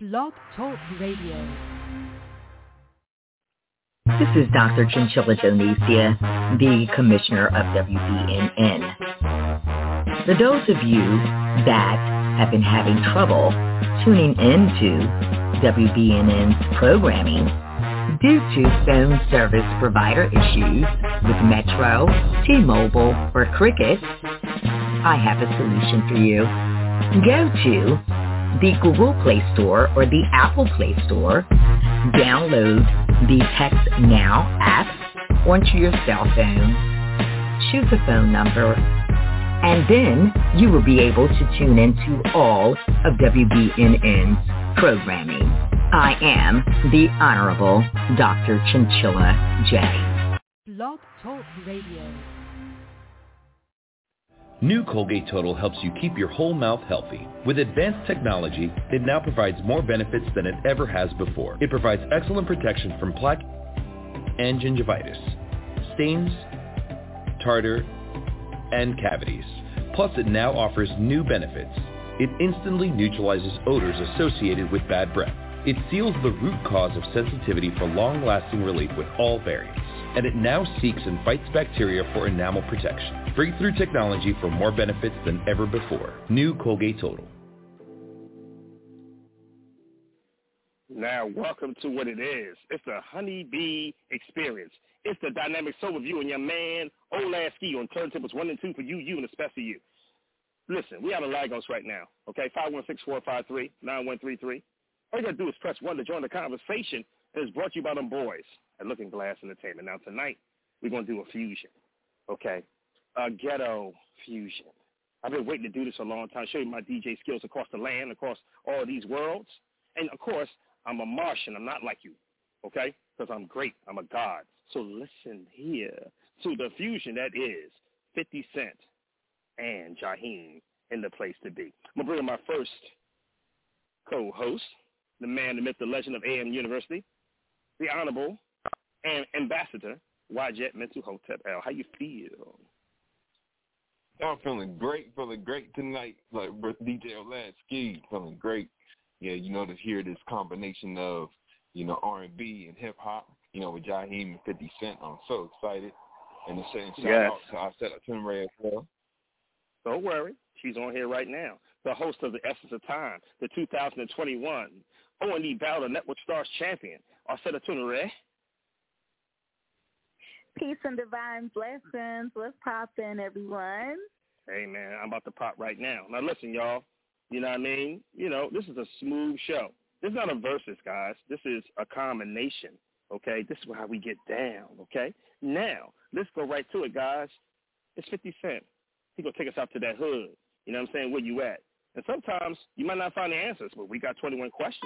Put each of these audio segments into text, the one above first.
Blog Talk Radio. This is Dr. Chinchilla Jonesia, the Commissioner of WBNN. For those of you that have been having trouble tuning into WBNN's programming due to phone service provider issues with Metro, T-Mobile, or Cricket, I have a solution for you. Go to the Google Play Store or the Apple Play Store, download the Text Now app onto your cell phone, choose a phone number, and then you will be able to tune into all of WBNN's programming. I am the Honorable Dr. Chinchilla J. Blog Talk Radio. New Colgate Total helps you keep your whole mouth healthy. With advanced technology, it now provides more benefits than it ever has before. It provides excellent protection from plaque and gingivitis, stains, tartar, and cavities. Plus, it now offers new benefits. It instantly neutralizes odors associated with bad breath. It seals the root cause of sensitivity for long-lasting relief with all variants. And it now seeks and fights bacteria for enamel protection. Breakthrough technology for more benefits than ever before. New Colgate Total. Now, welcome to what it is. It's the Honeybee Experience. It's the Dynamic Soul Review and your man, Olasky, on turntables 1 and 2 for you, and especially you. Listen, we out of Lagos right now, okay? 516-453-9133. All you got to do is press 1 to join the conversation, and it's brought to you by them boys at Looking Glass Entertainment. Now, tonight, we're going to do a fusion, okay? A ghetto fusion. I've been waiting to do this a long time, show you my DJ skills across the land, across all these worlds. And, of course, I'm a Martian. I'm not like you, okay? Because I'm great. I'm a god. So listen here to the fusion that is 50 Cent and Jaheim in the place to be. I'm going to bring in my first co-host, the man, the myth, the legend of AM University, the Honorable and Ambassador, Wajet Mental Hotep L. How you feel? I'm feeling great tonight. Like DJ Olasky, feeling great. Yeah, to hear this combination of, R&B and hip-hop, with Jaheim and 50 Cent. I'm so excited. And to say shout out to Aseta Tunray as well. Don't worry. She's on here right now. The host of The Essence of Time, the 2021 O&E Battle of Network Stars champion, Aseta Tunray. Peace and divine blessings. What's poppin', everyone? Hey, man, I'm about to pop right now. Now, listen, y'all. You know what I mean? This is a smooth show. This is not a versus, guys. This is a combination, okay? This is how we get down, okay? Now, let's go right to it, guys. It's 50 Cent. He's going to take us out to that hood. You know what I'm saying? Where you at? And sometimes you might not find the answers, but we got 21 questions.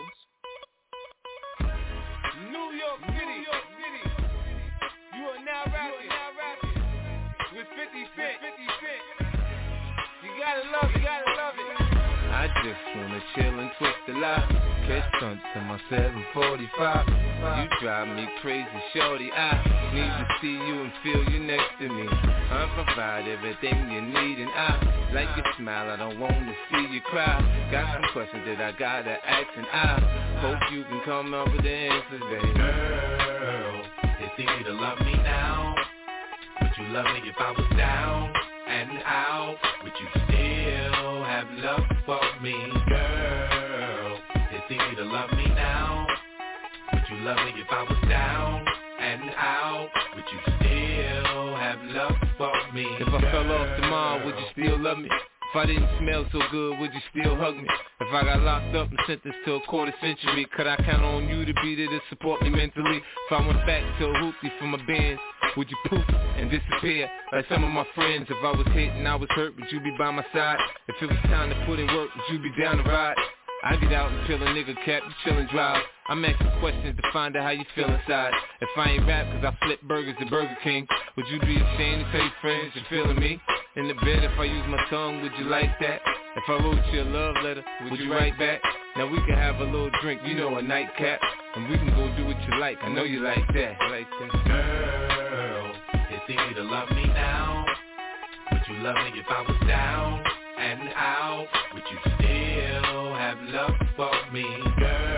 New York City. You are now rapping with 50 Cent. You gotta love it. I just wanna chill and twist the lot. Catch stunts in my 745. You drive me crazy, shorty. I need to see you and feel you next to me. I provide everything you need, and I like your smile. I don't wanna see you cry. Got some questions that I gotta ask, and I hope you can come up with the answers, baby. Girl, it's easy to love me now. Would you love me if I was down and out? Would you still have love for me? Girl, it's easy to love me now. Would you love me if I was down and out? Would you still have love for me? If I fell off tomorrow, would you still love me? If I didn't smell so good, would you still hug me? If I got locked up and sentenced to a quarter century, could I count on you to be there to support me mentally? If I went back to a hoopty for my bands, would you poof and disappear like some of my friends? If I was hit and I was hurt, would you be by my side? If it was time to put in work, would you be down to ride? I get out and peel a nigga cap, you chill and drive. I'm asking questions to find out how you feel inside. If I ain't rap cause I flip burgers at Burger King, would you be ashamed to tell your friends you're feeling me? In the bed, if I use my tongue, would you like that? If I wrote you a love letter, would you write back? Now we can have a little drink, a nightcap, and we can go do what you like. I know you like that. Girl, it's easy to love me now. Would you love me if I was down and out? Would you still have love for me, girl?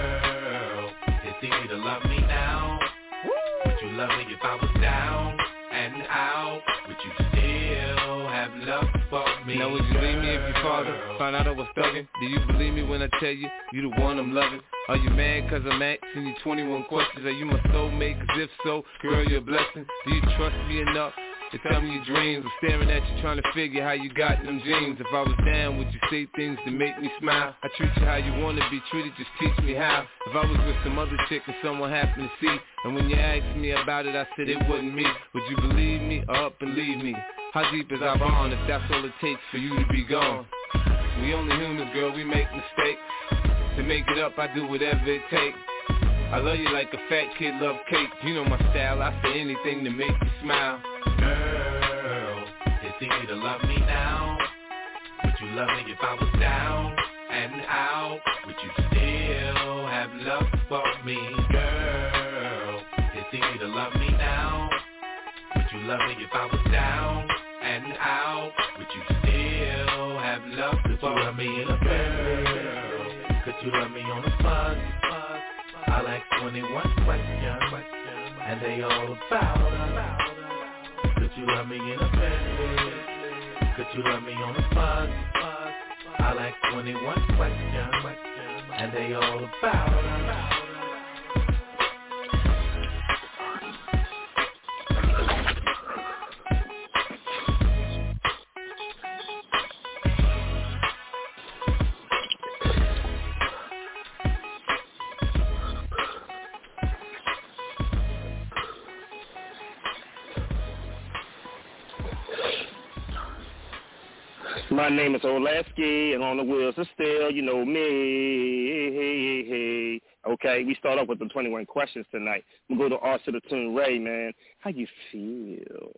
would you leave me if your father found out I was thugging? Do you believe me when I tell you, you the one I'm loving? Are you mad cause I'm asking you 21 questions? Are you my soulmate? Cause if so, girl, you're a blessing. Do you trust me enough to tell me your dreams? I'm staring at you trying to figure how you got them jeans. If I was down, would you say things to make me smile? I treat you how you want to be treated, just teach me how. If I was with some other chick and someone happened to see, and when you asked me about it, I said it wasn't me, would you believe me or up and leave me? How deep is our bond if that's all it takes for you to be gone? We only humans, girl, we make mistakes. To make it up, I do whatever it takes. I love you like a fat kid love cake. You know my style, I say anything to make you smile. Girl, it's easy to love me now. Would you love me if I was down and out? Would you still have love for me? Girl, it's easy to love me now. Would you love me if I was down and out? Would you still have love for me? Could you love me in a bed? Could you love me on a bus? I'll ask 21 questions, and they all about us. Could you love me in a bed? Could you love me on a bus? I'll ask 21 questions, and they all about us. My name is Olaski, and on the wheels of steel, you know me. Okay, we start off with the 21 questions tonight. We go to R to the Tune Ray, man. How you feel?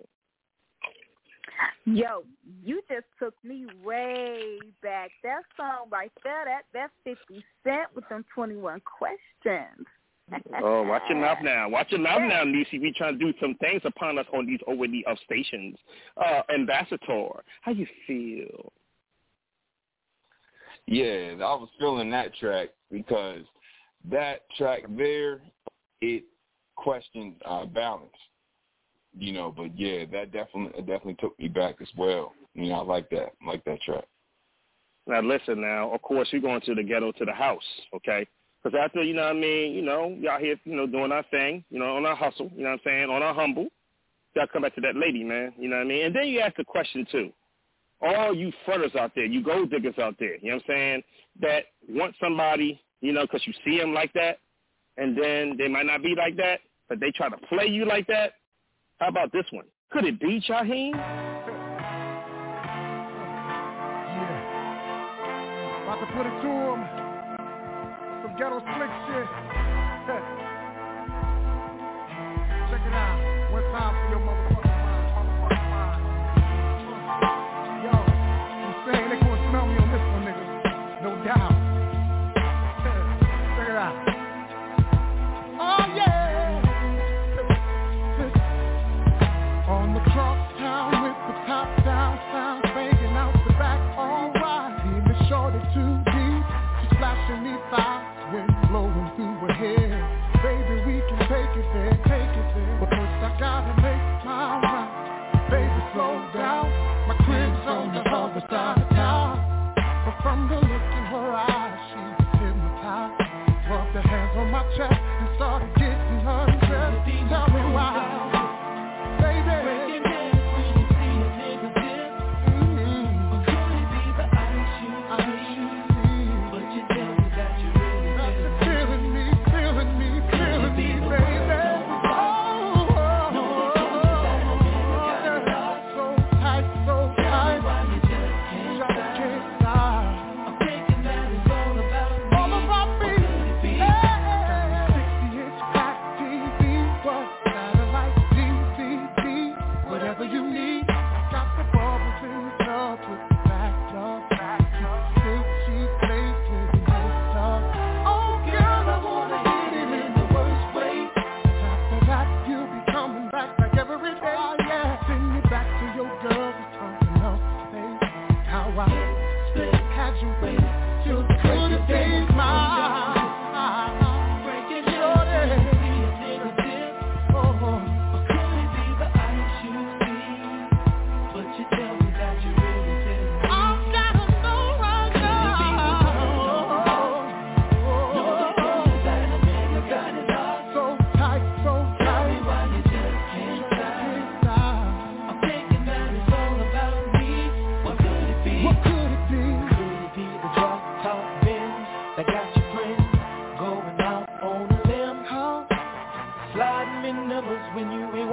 Yo, you just took me way back. That song right there, that's 50 Cent with them 21 questions. Oh, watch your mouth now. Watch your mouth now, Niecy. We trying to do some things upon us on these over-the stations. Ambassador, how you feel? Yeah, I was feeling that track because that track there, it questioned balance, you know. But yeah, that definitely took me back as well. You know, I like that track. Now listen, now of course we're going to the ghetto to the house, okay? Because after, you know what I mean, you know, y'all here, you know, doing our thing, you know, on our hustle, you know what I'm saying, on our humble, y'all come back to that lady, man, you know what I mean? And then you ask the question, too. All you fronters out there, you gold diggers out there, you know what I'm saying, that want somebody, you know, because you see them like that, and then they might not be like that, but they try to play you like that. How about this one? Could it be Shaheem? Yeah. About to put it to him. Some ghetto slick shit. Check it out. One time for your motherfucking mind. Yo, I'm saying they gonna smell me on this one, nigga. No doubt. Check it out. Oh yeah. On the cross town with the top down sound, banging out the back, alright. Even shorty too deep, she's flashing me fire. Wind blowing through her hair, baby.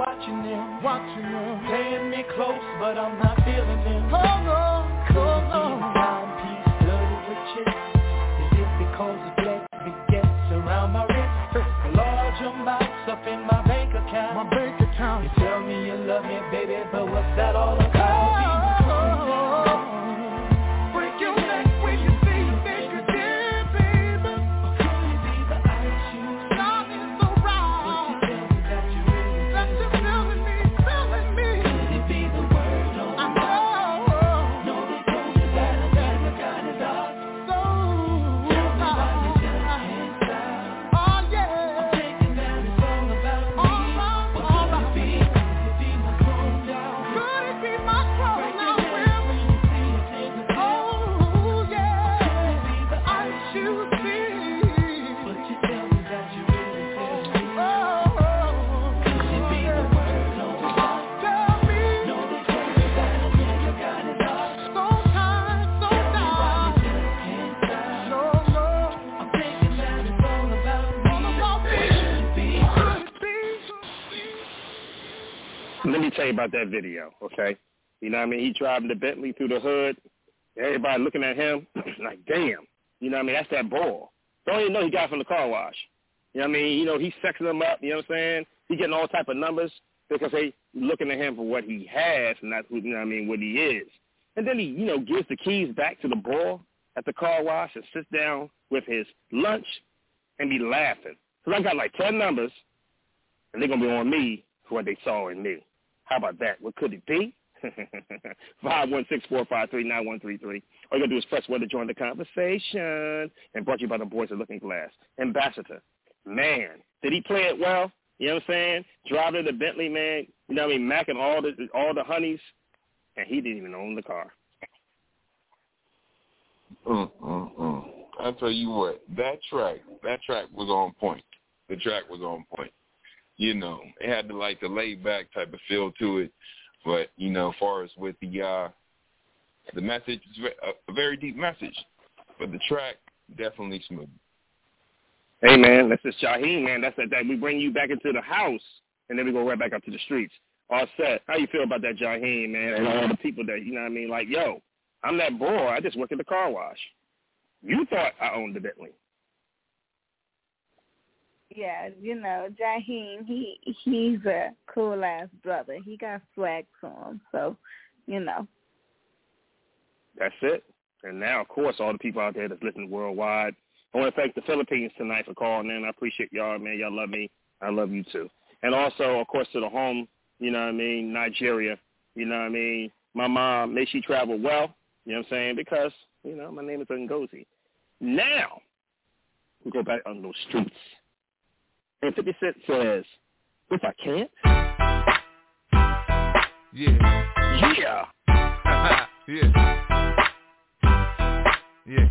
watching them, playing me close, but I'm not feeling them. Oh no. Timepiece studded with chips. Is it because the flex gets around my wrist? Large amounts up in my bank account. You tell me you love me, baby, but what's that all about? Break your neck when you see you make a deal, baby. Or could it be the ice you starting so wrong? But you tell me that you really that you're feeling me. Could it be the word on the mouth? No, they told you that I never got it off. So tell me why you just can't stop. Oh yeah, I'm thinking that it's all about me. But could it be my chrome down? Could it be my chrome now? Oh yeah, could it be the ice you see? But you tell me that you really feel me. Could it be the word on the mouth? Tell me. No, they told me that I never got it off. So tired, so down. Tell me why you just can't stop. No. I'm thinking that it's all about me. Could it be? Let me tell you about that video, okay? You know what I mean? He driving the Bentley through the hood. Everybody looking at him like, damn. You know what I mean? That's that ball. Don't even know he got it from the car wash. You know what I mean? You know, he's sexing them up. You know what I'm saying? He getting all type of numbers because they looking at him for what he has and not, you know what I mean, what he is. And then he, you know, gives the keys back to the ball at the car wash and sits down with his lunch and be laughing. Because I got like 10 numbers, and they're going to be on me for what they saw in me. How about that? What could it be? 516-453-9133. All you got to do is press 1 to join the conversation. And brought to you by the boys at Looking Glass. Ambassador, man, did he play it well? You know what I'm saying? Driving the Bentley, man, you know what I mean, macking all the honeys, and he didn't even own the car. I'll tell you what, that track was on point. The track was on point. You know, it had the laid back type of feel to it, but you know, as far as with the message, it's a very deep message, but the track definitely smooth. Hey man, that's just Jaheim, man. That's that we bring you back into the house, and then we go right back up to the streets. All set. How you feel about that, Jaheim, man, and all the people that, you know what I mean, like, yo, I'm that boy. I just work at the car wash. You thought I owned the Bentley. Yeah, you know, Jaheim, he's a cool-ass brother. He got swag to him, so, you know. That's it. And now, of course, all the people out there that's listening worldwide, I want to thank the Philippines tonight for calling in. I appreciate y'all, man. Y'all love me. I love you, too. And also, of course, to the home, you know what I mean, Nigeria, you know what I mean. My mom, may she travel well, you know what I'm saying, because, you know, my name is Ngozi. Now, we go back on those streets. And 50 Cent says, if I can't. Yeah. Yeah. Yeah. Yeah.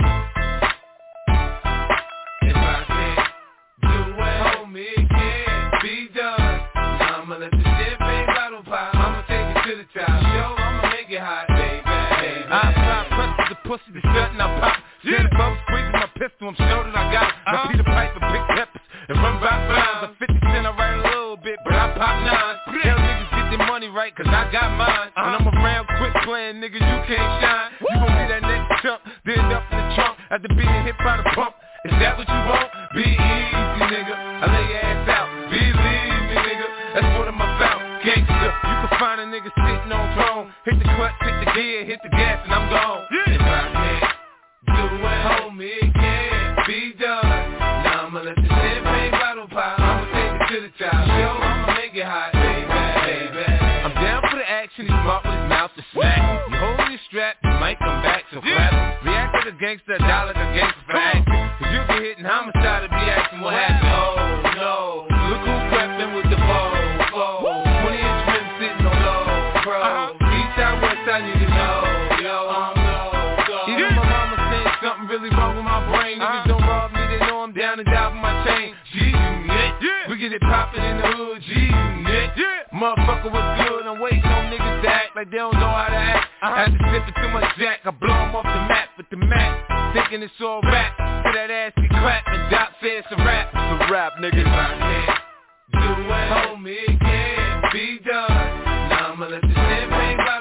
If I can't do it, homie, it can't be done. Now I'ma let the champagne bottle pop. I'ma take it to the top. Yo, I'ma make it hot, baby. I apply pressure to pussy, the shut and I pop. Then the bubble squeeze my pistol, I'm sure that I got it. I see the pipe and big peppers and run by fines. I'm 50 Cent, I write a little bit, but I pop nines. Tell niggas get their money right, cause I got mine. When I'm around quick playing, niggas, you can't shine. You gon' be that next chump, then up in the trunk, after being hit by the pump. Is that what you want? Be easy, nigga. I lay your ass out. Believe me, nigga. That's what I'm about. Gangsta. You can find a nigga sitting on throne. Hit the clutch, hit the gear, hit the gas, and I'm gone. If I can't do it, homie, it can't be done. Now I'ma let the champagne bottle pop. I'ma take it to the top. Yo, I'ma make it hot, baby. I'm down for the action. He's smart with his mouth to smack. You holding your strap, you might come back, so clap. React like a gangster, die like a gangster for acting. Cause you get hit and homicide to be asking what happened. Oh no, look who crept in with the bow. 20-inch rim sitting on low, bro. East side, west side, you know, yo, I'm low. Even my mama saying something really wrong with my brain. Niggas don't rob me, they know I'm down and die for my chain. G-Unit, we get it poppin' in the hood. G-Unit, motherfucker was good. I'm waiting on niggas to act like they don't know how to act. I had to sip it too much jack, I blow them off the map with the Mac. Thinking it's all rap, till that ass be clapping. Doc said it's a rap, nigga. If I can't do it, homie, it can't be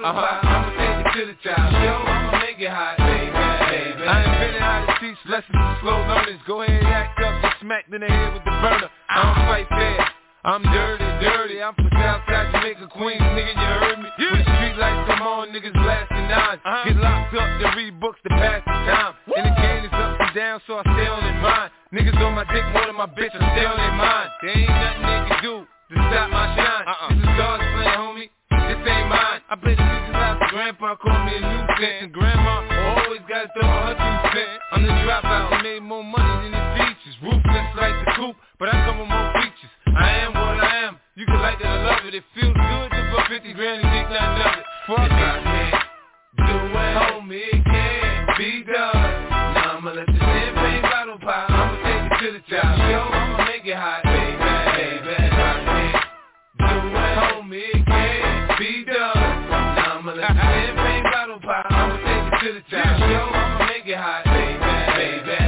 I'ma take it to the top. Yo, I'ma make it hot, baby. I invented how to teach lessons to slow learners. Go ahead, act up, get smacked in the head with the burner. I don't fight fair. I'm dirty. I'm from Southside Jamaica, Queens, nigga, you heard me. When the street lights come on, niggas blasting nines. Get locked up to read books to pass the time. And the game is up and down, so I stay on their mind. Niggas on my dick more than my bitch, I stay on their mind. There ain't nothing they can do to stop my shine. This is God's plan, homie. This ain't mine. I play the music loud, so grandpa called me a nuisance. And grandma always gotta throw her 2 cents. I'm the dropout, I made more money than the teachers. Ruthless like the coop, but I come with more features. I am what I am, you can like it or love it. It feels good to put 50 grand and think nothing of it. Fuck it. I can't do it, homie, it can't be done. Now I'ma let the champagne bottle pop, I'ma take it to the top. Yo, I'ma make it hot, baby. If I can't do it, homie, it can't be done. Now I'ma let the champagne bottle pop, I'ma take it to the top. Yo, I'ma make it hot, baby.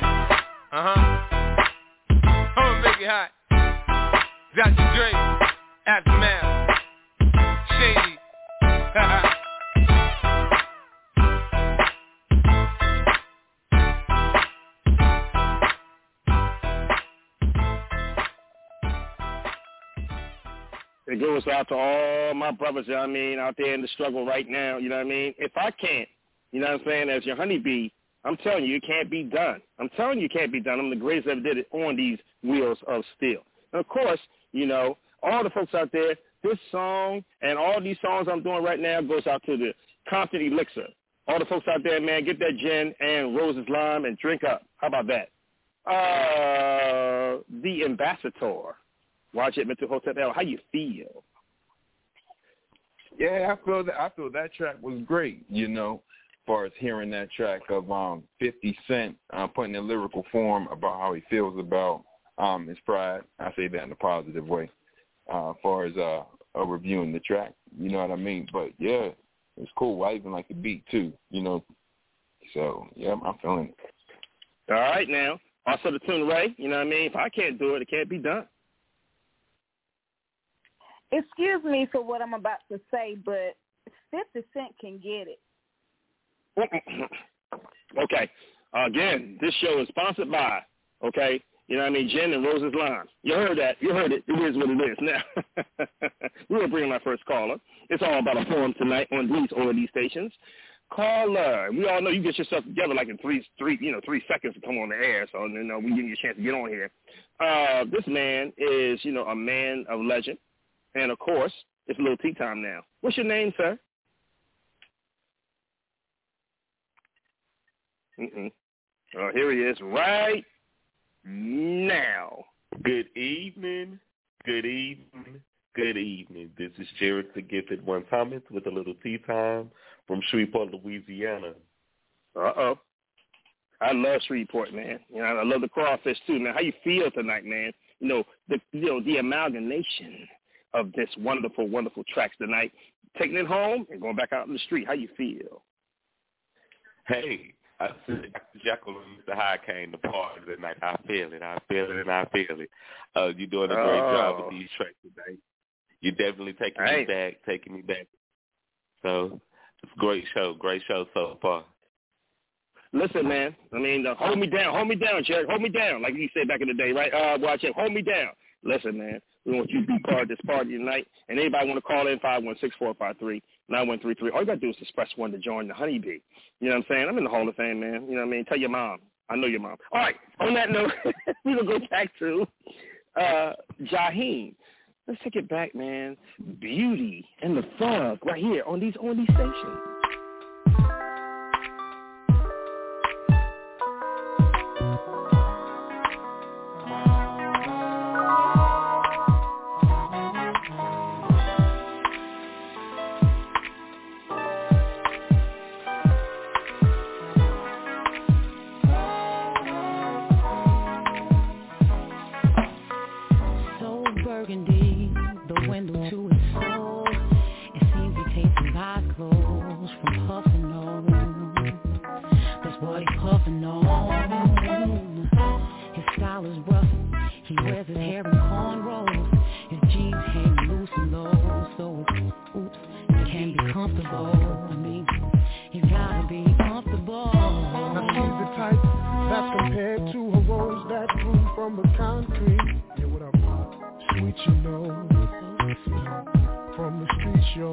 I'ma make it hot. Dr. Dre, Aftermath, Shady. It goes out to all my brothers, you know what I mean, out there in the struggle right now, you know what I mean? If I can't, you know what I'm saying, as your honeybee, I'm telling you, it can't be done. I'm telling you it can't be done. I'm the greatest ever did it on these wheels of steel. And, of course, you know, all the folks out there, this song and all these songs I'm doing right now goes out to the Compton Elixir. All the folks out there, man, get that gin and Rose's Lime and drink up. How about that? The Ambassador. Watch it, Mr. Hotel. How you feel? Yeah, I feel that track was great, you know, as far as hearing that track of 50 Cent putting in lyrical form about how he feels about his pride. I say that in a positive way. As far as reviewing the track, you know what I mean? But, yeah, it's cool. I even like the beat, too, you know. So, yeah, I'm feeling it. All right, now. Also the tune Ray, you know what I mean? If I can't do it, it can't be done. Excuse me for what I'm about to say, but 50 Cent can get it. Okay. Again, this show is sponsored by, okay, you know what I mean, Gin and Rose's Lime. You heard that. You heard it. It is what it is. Now, we're going to bring in our first caller. It's all about a forum tonight on these stations. Caller. We all know you get yourself together like in three seconds to come on the air, so, you know, we give you a chance to get on here. This man is, you know, a man of legend. And, of course, it's a little tea time now. What's your name, sir? Here he is right now. Good evening. This is Jared the Gifted One Thomas with a little tea time from Shreveport, Louisiana. Uh-oh. I love Shreveport, man. You know, I love the crawfish, too, man. How you feel tonight, man? The amalgamation of this wonderful, wonderful tracks tonight. Taking it home and going back out in the street. How you feel? Hey, I said Dr. Jekyll and Mr. Hyde came to party tonight. I feel it. You're doing a great job with these tracks today. You're definitely taking me back. So it's a great show so far. Listen, man, I mean, hold me down, Jared, hold me down, like you said back in the day, right? Watch it, hold me down. Listen, man, we want you to be part of this party tonight. And anybody want to call in, 516-453-9133. All you got to do is just press 1 to join the Honeybee. You know what I'm saying? I'm in the Hall of Fame, man. You know what I mean? Tell your mom. I know your mom. All right, on that note, we're going to go back to Jaheim. Let's take it back, man. Beauty and the Thug right here on these stations. was rough. He wears his hair in cornrows. His jeans hang loose and low, so oops, it can be comfortable. I mean, he's gotta be comfortable. Now she's the type that's compared to a rose that grew from the concrete. Yeah, what up, sweet, you know, from the streets, yo.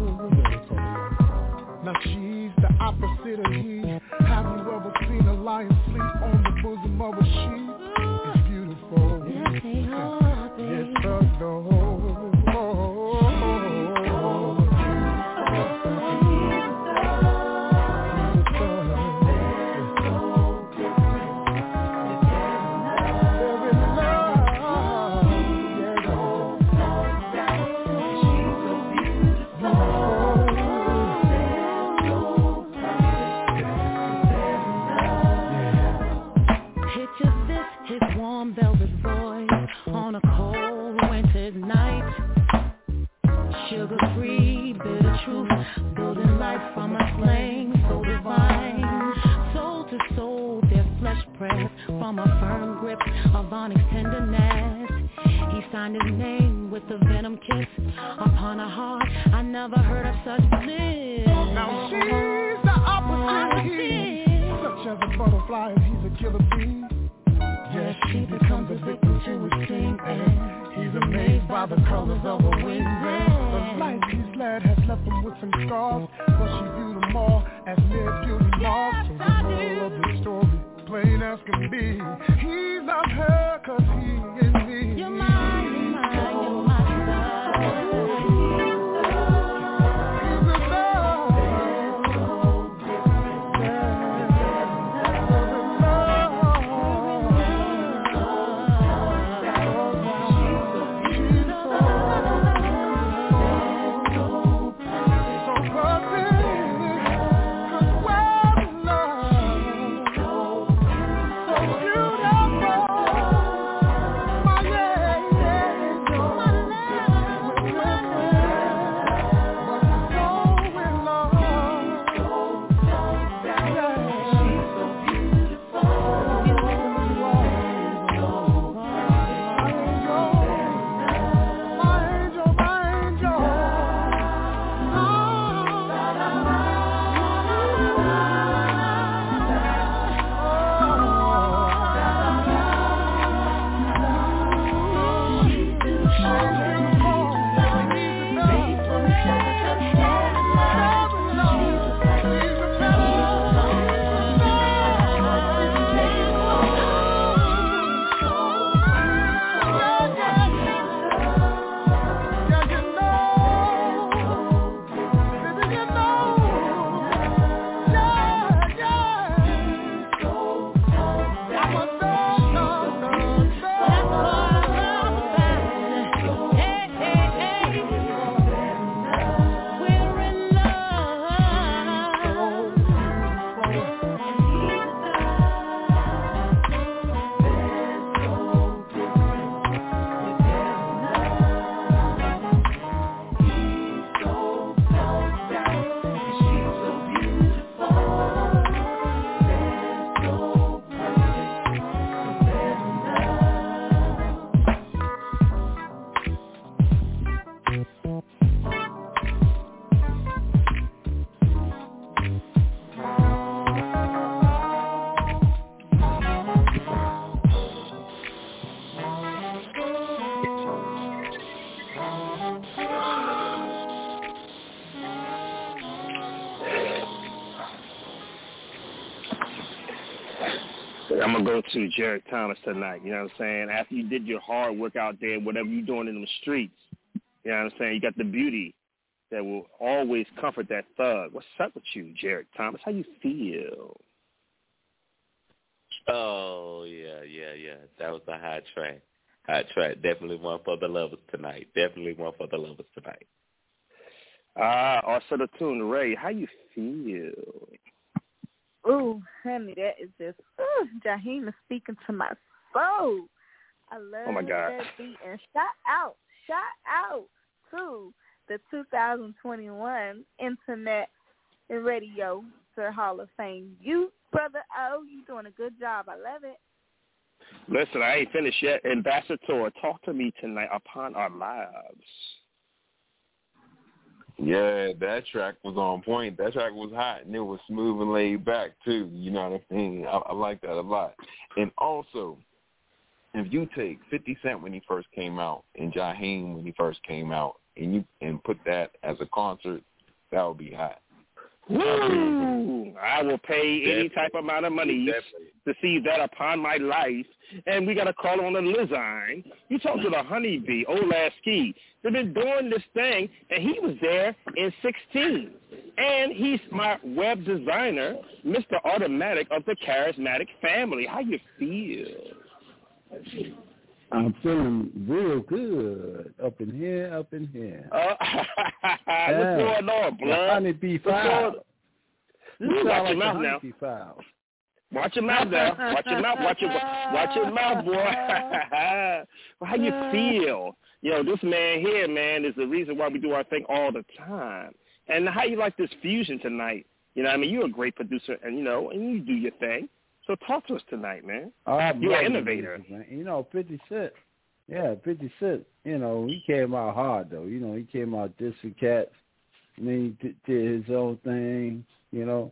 Now she's the opposite of he. Have you ever seen a lion sleep on the bosom of a sheep? It's beautiful. Yes, they are, baby. It's though. Velvet voice on a cold winter's night. Sugar-free, bitter truth, building life from a flame so divine. Soul to soul, their flesh pressed from a firm grip of onyx tenderness. He signed his name with a venom kiss upon a heart I never heard of such bliss. Now she's the opposite of he, such as a butterfly, he's a killer bee. Yes, she becomes a victim to his sting, and he's amazed by the colors of her wings. The life he's led has left him with some scars, but she viewed them all as mere beauty marks. So the moral of the story, plain as can be, he loved her 'cause he is me. You're mine, you're mine, you're my I'm going to go to Jared Thomas tonight, you know what I'm saying? After you did your hard work out there, whatever you're doing in the streets, you know what I'm saying? You got the beauty that will always comfort that thug. What's up with you, Jared Thomas? How you feel? Oh, yeah. That was a hot track. Definitely one for the lovers tonight. Also Tune Ray, how you feel? Ooh, honey, that is just, Jaheim is speaking to my soul. I love that beat. And shout out to the 2021 Internet and Radio Hall of Fame. You, Brother O, you doing a good job. I love it. Listen, I ain't finished yet. Ambassador, talk to me tonight upon our lives. Yeah, that track was on point. That track was hot, and it was smooth and laid back, too. You know what I mean? I like that a lot. And also, if you take 50 Cent when he first came out and Jaheim when he first came out and put that as a concert, that would be hot. Woo! I will pay any type of amount of money to see that upon my life. And we got to call on the Lizine. You talk to the Honeybee, Old Ass Ski. They've been doing this thing, and he was there in 16. And he's my web designer, Mr. Automatic of the Charismatic family. How you feel? I'm feeling real good up in here. What's going on, blood? Honeybee Files. Watch your mouth now. Watch your mouth now. Watch your mouth. Watch your mouth, boy. How you feel? You know, this man here, man, is the reason why we do our thing all the time. And how you like this fusion tonight? You know, I mean, you're a great producer, and and you do your thing. So talk to us tonight, man. You're an innovator. You know, 50 Cent. Yeah, 50 Cent. You know, he came out hard though. You know, he came out dissing cats. I mean, he did his own thing. You know,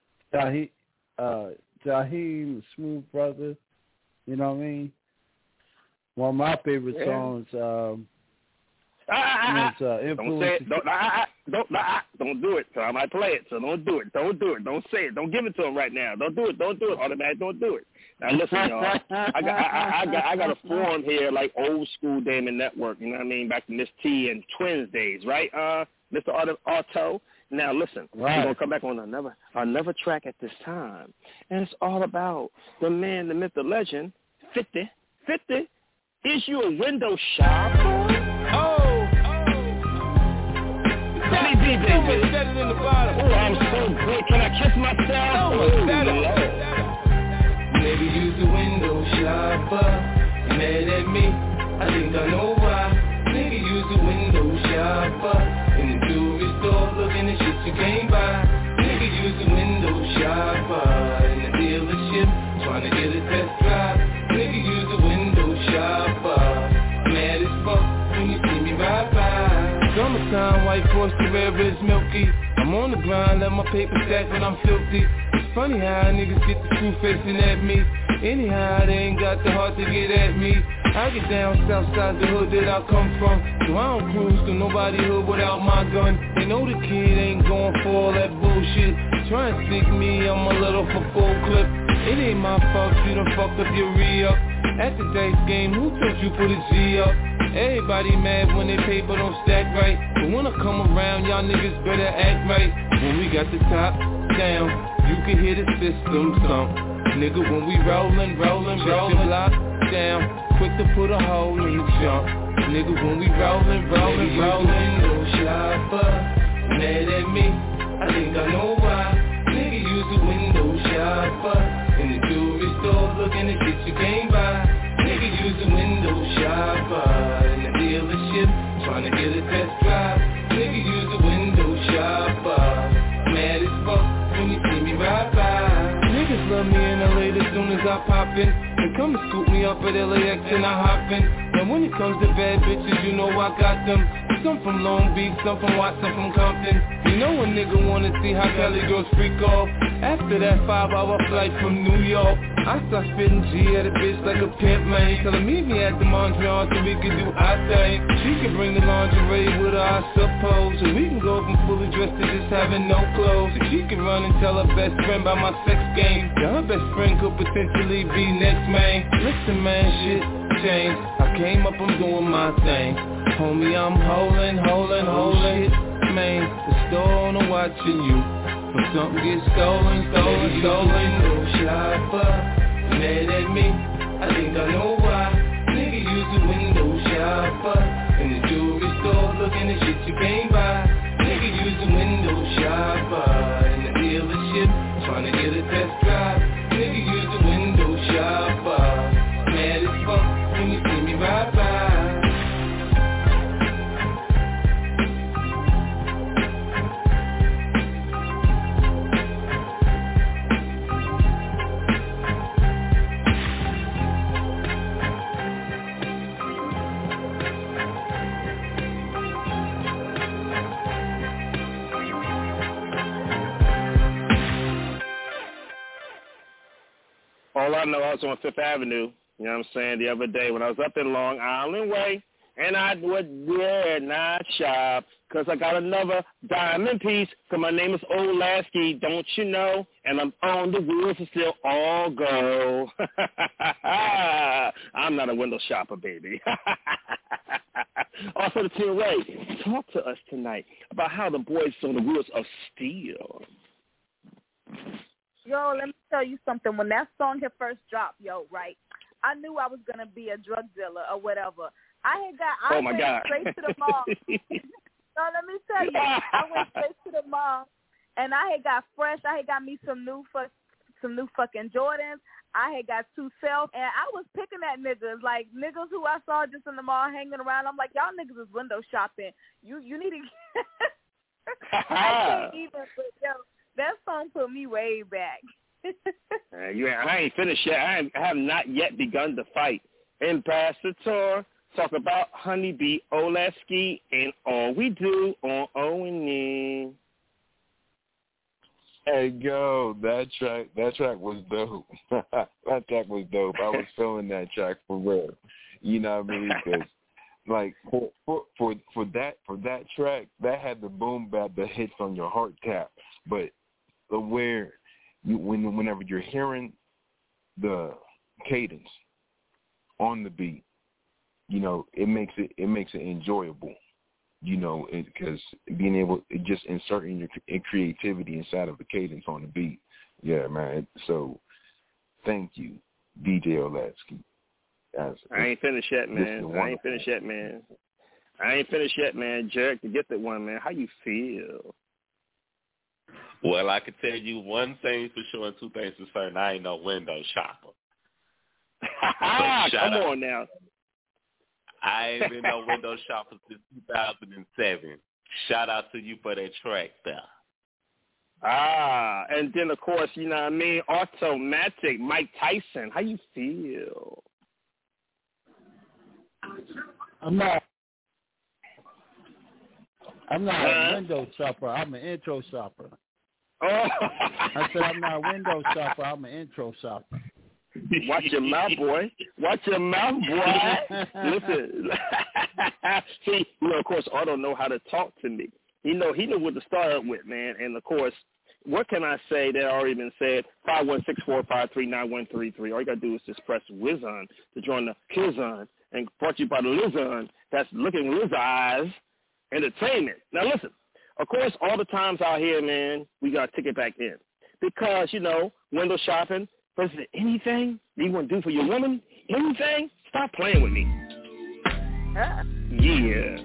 Jaheim, Smooth Brother. You know what I mean? One of my favorite songs. Don't say it. Don't do it. So I might play it. So don't do it. Don't say it. Don't give it to him right now. Don't do it. Automatic. Don't do it. Now listen, y'all. I got a forum here like old school Damon Network. You know what I mean? Back to Miss T and Twins days, right? Mr. Auto. Now listen, we're gonna come back on another track at this time, and it's all about the man, the myth, the legend, 50. 50. Is you a window shopper? Teddy B, baby. I'm so good. Can I kiss myself? Maybe you's a window shopper. Mad at me? I think I know why. Maybe you's a window shopper. In the jewelry store, looking at shit you can't buy. Maybe you's a window shopper. In the dealership, trying to get a test drive. Maybe you's a window shopper. Mad as fuck when you see me ride by. Summertime, white frosty, red is milky. I'm on the grind, let my paper stack when I'm filthy. It's funny how niggas get the screw facing at me. Anyhow, they ain't got the heart to get at me. I get down south side the hood that I come from, so I don't cruise to nobody hood without my gun. They know the kid ain't going for all that bullshit. Try and stick me, I'm a little for full clip. It ain't my fault you done fucked up your re-up. At the dice game, who told you put a G up? Everybody mad when they paper don't stack right, but when I come around, y'all niggas better act right. When we got the top down, you can hear the system thump. Nigga, when we rollin', block down, quick to put a hole in the jump. Nigga, when we rollin', window shopper. Mad at me? I think I know why. Nigga, you's a window shopper. In the jewelry store, looking at shit you can't buy. Nigga, you's a window shopper. In the dealership, trying to get a test drive. Nigga, you's a window shopper. Mad as fuck when you see me ride by. Niggas love me in LA as soon as I pop in. They come and scoop me up at LAX and I hop in. And when it comes to bad bitches, you know I got them. Some from Long Beach, some from Watson, from Compton. You know a nigga wanna see how Cali girls freak off. After that 5-hour flight from New York, I start spitting G at a bitch like a pimp, man. Tell her meet me at the Mondrian so we can do our thing. She can bring the lingerie with her, I suppose. So we can go from fully dressed to just having no clothes. So she can run and tell her best friend about my sex game. Yeah, her best friend could potentially be next, man. Listen, man, shit changed. I came up, I'm doing my thing. Homie, I'm holding, shit, man. The store owner watching you. When something gets stolen. Window shopper. Mad at me? I think I know why. Nigga, you's a window shopper. In the jewelry store, looking at shit you can't buy. Nigga, you's a window shopper. In the dealership, trying to get a test drive. Nigga, you's a window shopper. Mad as fuck when you see me ride by. all I know, I was on Fifth Avenue, you know what I'm saying, the other day when I was up in Long Island Way, and I dare not shop because I got another diamond piece because my name is Old Lasky, don't you know? And I'm on the wheels and still all go. I'm not a window shopper, baby. Also, the Team Ray, talk to us tonight about how the boys on the wheels of steel. Yo, let me tell you something. When that song had first dropped, right, I knew I was going to be a drug dealer or whatever. I went straight to the mall. So let me tell you, I went straight to the mall, and I had got fresh. I had got me some new fucking Jordans. I had got 2 self, and I was picking at niggas, like niggas who I saw just in the mall hanging around. I'm like, y'all niggas is window shopping. You need to I can't even, but yo, that song put me way back. I ain't finished yet. I have not yet begun to fight. Ambassador, talk about Honeybee, Oleski, and all we do on O&E. Hey, yo, that track was dope. That track was dope. I was feeling that track for real. You know what I mean? Because, like, for that track, that had the boom bap that hits on your heart tap. But whenever you're hearing the cadence on the beat, you know, it makes it enjoyable. You know, because being able to just inserting your creativity inside of the cadence on the beat. Yeah, man. So, thank you, DJ Olatsky. I ain't finished yet, man. Jarek, to get that one, man. How you feel? Well, I can tell you one thing for sure and 2 things for certain. I ain't no window shopper. Come on now. I ain't been no window shopper since 2007. Shout out to you for that track there. And then, of course, you know what I mean, Automatic, Mike Tyson. How you feel? I'm not a window shopper. I'm an intro shopper. Oh. I said I'm not a window shopper. I'm an intro shopper. Watch your mouth, boy. Watch your mouth, boy. Listen. See, you know, of course, Otto know how to talk to me. He knew what to start with, man. And, of course, what can I say that already been said? 516-453-9133. All you got to do is just press Wizon to join the Kizon. And brought to you by the Lizon. That's Looking Liz Eyes Entertainment. Now, listen. Of course, all the times out here, man, we got to take it back in. Because, you know, window shopping, but is it anything that you want to do for your woman? Anything? Stop playing with me. Yeah.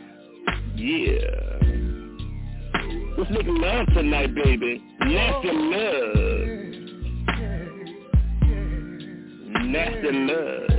Let's make love tonight, baby. Nasty love. Nasty love.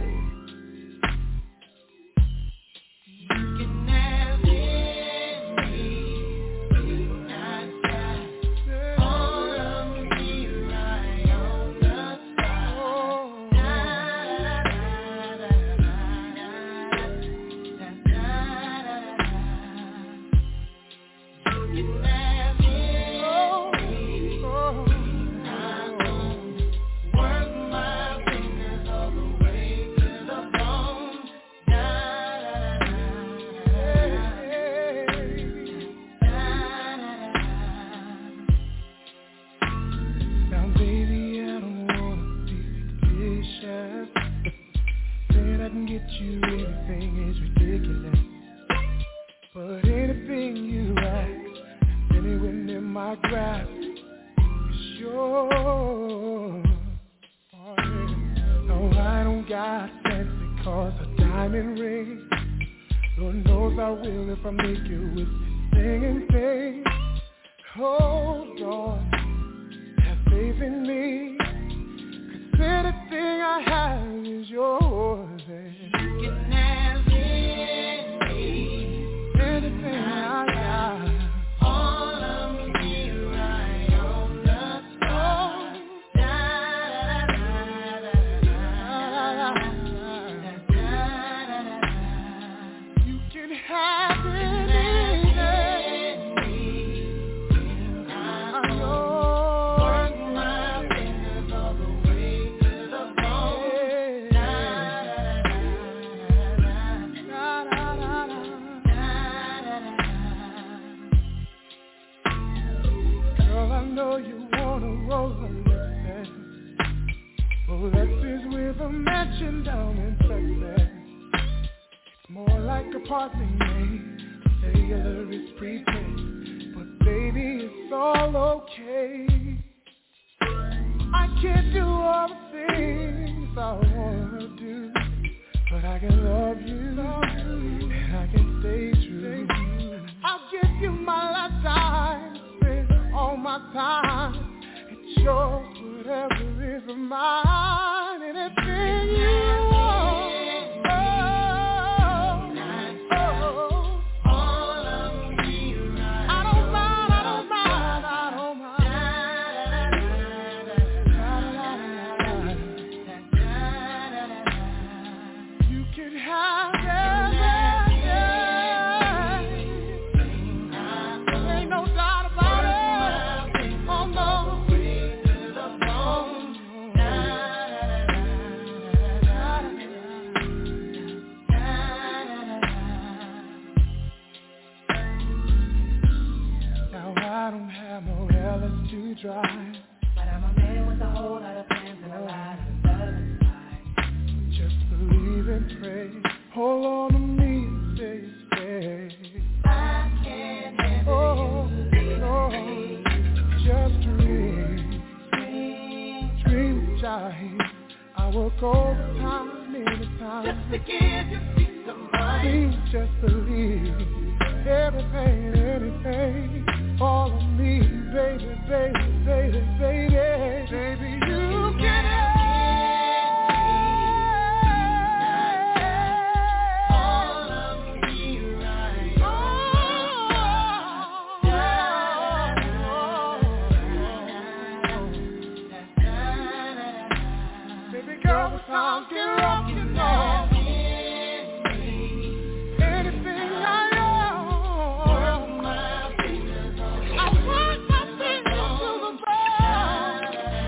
Alexis with a mansion down in Texas. It's more like apartment, cellular is prepaid, but baby, it's all okay. I can't do all the things I wanna do, but I can love you, and I can stay true. I'll give you my lifetime, spend all my time. It's yours, whatever is mine, anything you want. All of me, right? I don't mind. You can have ain't no doubt about it. Oh no. Now I don't have no LS to drive, but I'm a man with a whole lot of plans and a lot of love inside. Just believe and pray. Hold on to me and stay. I can't handle you. Just dream, Jaheim. I work overtime many times just to give you peace of mind. Please just believe everything, anything. All of me, baby, you can have. I'll get rock, you know. Anything I own, I work my fingers to the bone.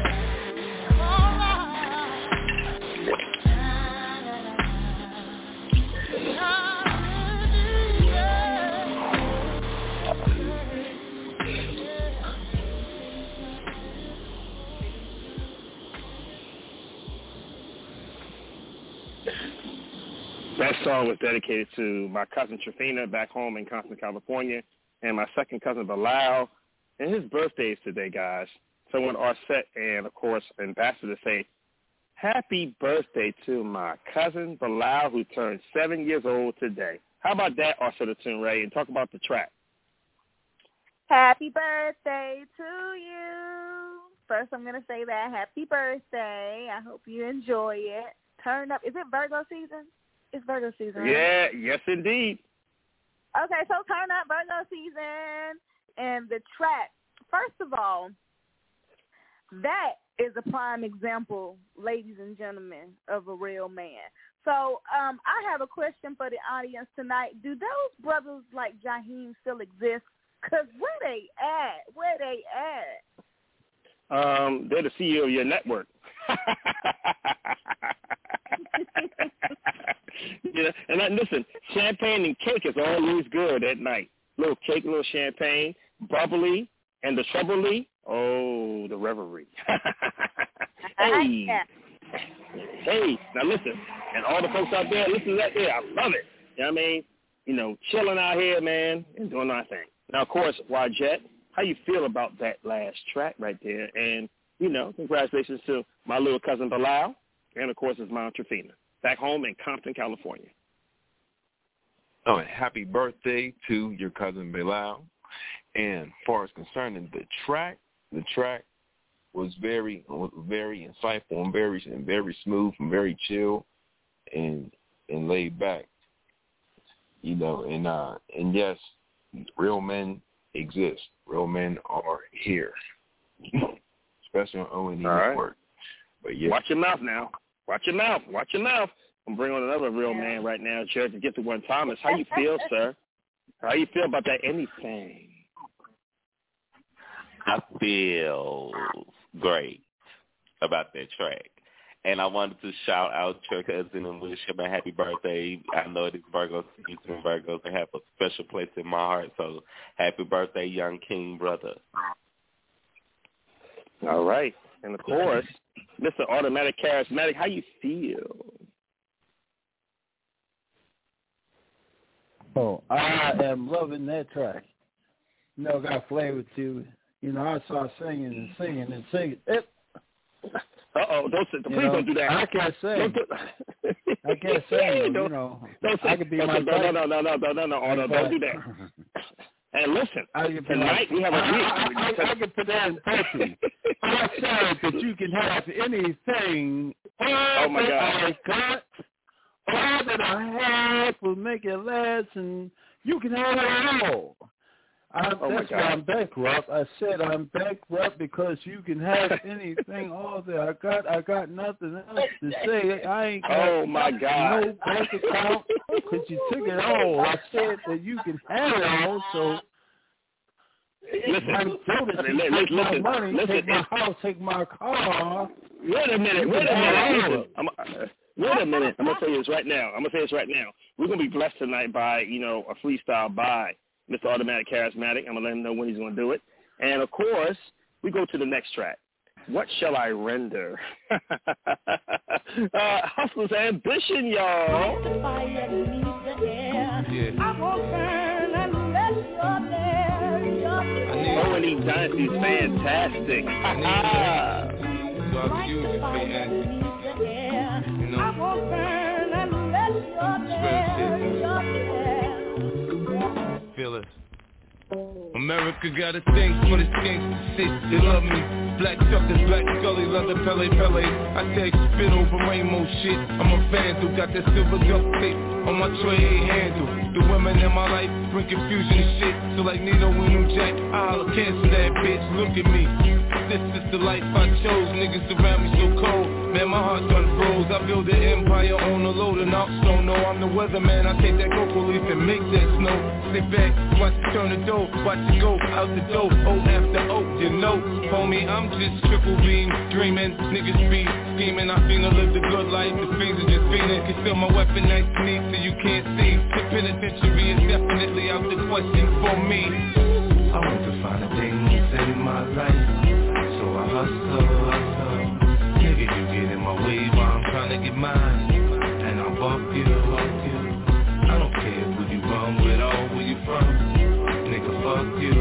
That song was dedicated to my cousin Trafina back home in Compton, California, and my second cousin Bilal. And his birthday is today, guys. So I want Arset and, of course, Ambassador to say happy birthday to my cousin Bilal, who turned 7 years old today. How about that, Arset Ray, and talk about the track. Happy birthday to you. First, I'm going to say that. Happy birthday. I hope you enjoy it. Turn up. Is it Virgo season? It's Virgo season, right? Yeah, yes, indeed. Okay, so turn up, Virgo season. And the track, first of all, that is a prime example, ladies and gentlemen, of a real man. So I have a question for the audience tonight. Do those brothers like Jaheim still exist? Because where they at? They're the CEO of your network. Yeah, and listen, champagne and cake is always good at night. Little cake, little champagne, bubbly, and the troubly. Oh, the revelry. Hey, now listen, and all the folks out there, listen to that there. I love it. You know what I mean? You know, chilling out here, man, and doing our thing. Now, of course, Jet, how you feel about that last track right there? And, you know, congratulations to my little cousin Bilal, and, of course, his mom, Trafina, back home in Compton, California. Oh, and happy birthday to your cousin Bilal. And as far as concerning the track was very insightful and very smooth and very chill and laid back. You know, and yes, real men exist. Real men are here, especially on O&E Network. But yeah, watch your mouth now. Watch your mouth. I'm bringing on another real man right now, Jared, to get to one Thomas. How you feel, sir? How you feel about that anything? I feel great about that track. And I wanted to shout out your cousin and wish him a happy birthday. I know it is Virgo season, and Virgos have a special place in my heart. So happy birthday, young king brother. All right. And, of course, Mr. Automatic Charismatic, how you feel? Oh, I am loving that track. You know, got flavor to it. You know, I start singing and singing and singing. Uh-oh, don't do that. I can't sing. I can't sing, you know. I could be my No, don't do that. And listen, tonight we have I can put that in poetry. I said that you can have anything. Oh, my God. I got, all that I have will make it last, and you can have it all. That's why I'm bankrupt. I said I'm bankrupt because you can have anything, all that I got nothing else to say. I ain't got no bank account because you took it all. I said that you can have it all, so listen, take my money, take my house, take my car. Wait a minute. I'm going to say this right now. We're going to be blessed tonight by, a freestyle by Mr. Automatic Charismatic. I'm going to let him know when he's going to do it. And, of course, we go to the next track. What shall I render? Hustler's Ambition, y'all. The fire beneath the air. I won't burn unless you're there. O&E Dynasty is fantastic. I won't burn unless you're there. Feel it. America got a thing for the skinks, shit, they love me. Black Chuckers, Black Scully, leather Pele. I take spit over rainbow shit. I'm a fan who got that silver duct tape on my tray handle. The women in my life bring confusion and shit. So like Nino and New Jack, I'll cancel that bitch. Look at me. This is the life I chose. Niggas around me so cold. Man, my heart done froze. I build an empire on the load and Knoxstone. No, I'm the weatherman. I take that cocoa leaf and make that snow. Sit back, watch it turn the dough. Watch it go out the door. O after O, you know. Homie, I'm just triple beam dreaming. Niggas be scheming. I finna live the good life. The fiends are just fiending. Can feel my weapon nice and neat so you can't see. The penitentiary is definitely out the question for me. I want to find the things in my life, so I hustle. Nigga, you get in my way while I'm trying to get mine, and I'll fuck you. I don't care who you run with or where you from. Nigga, fuck you.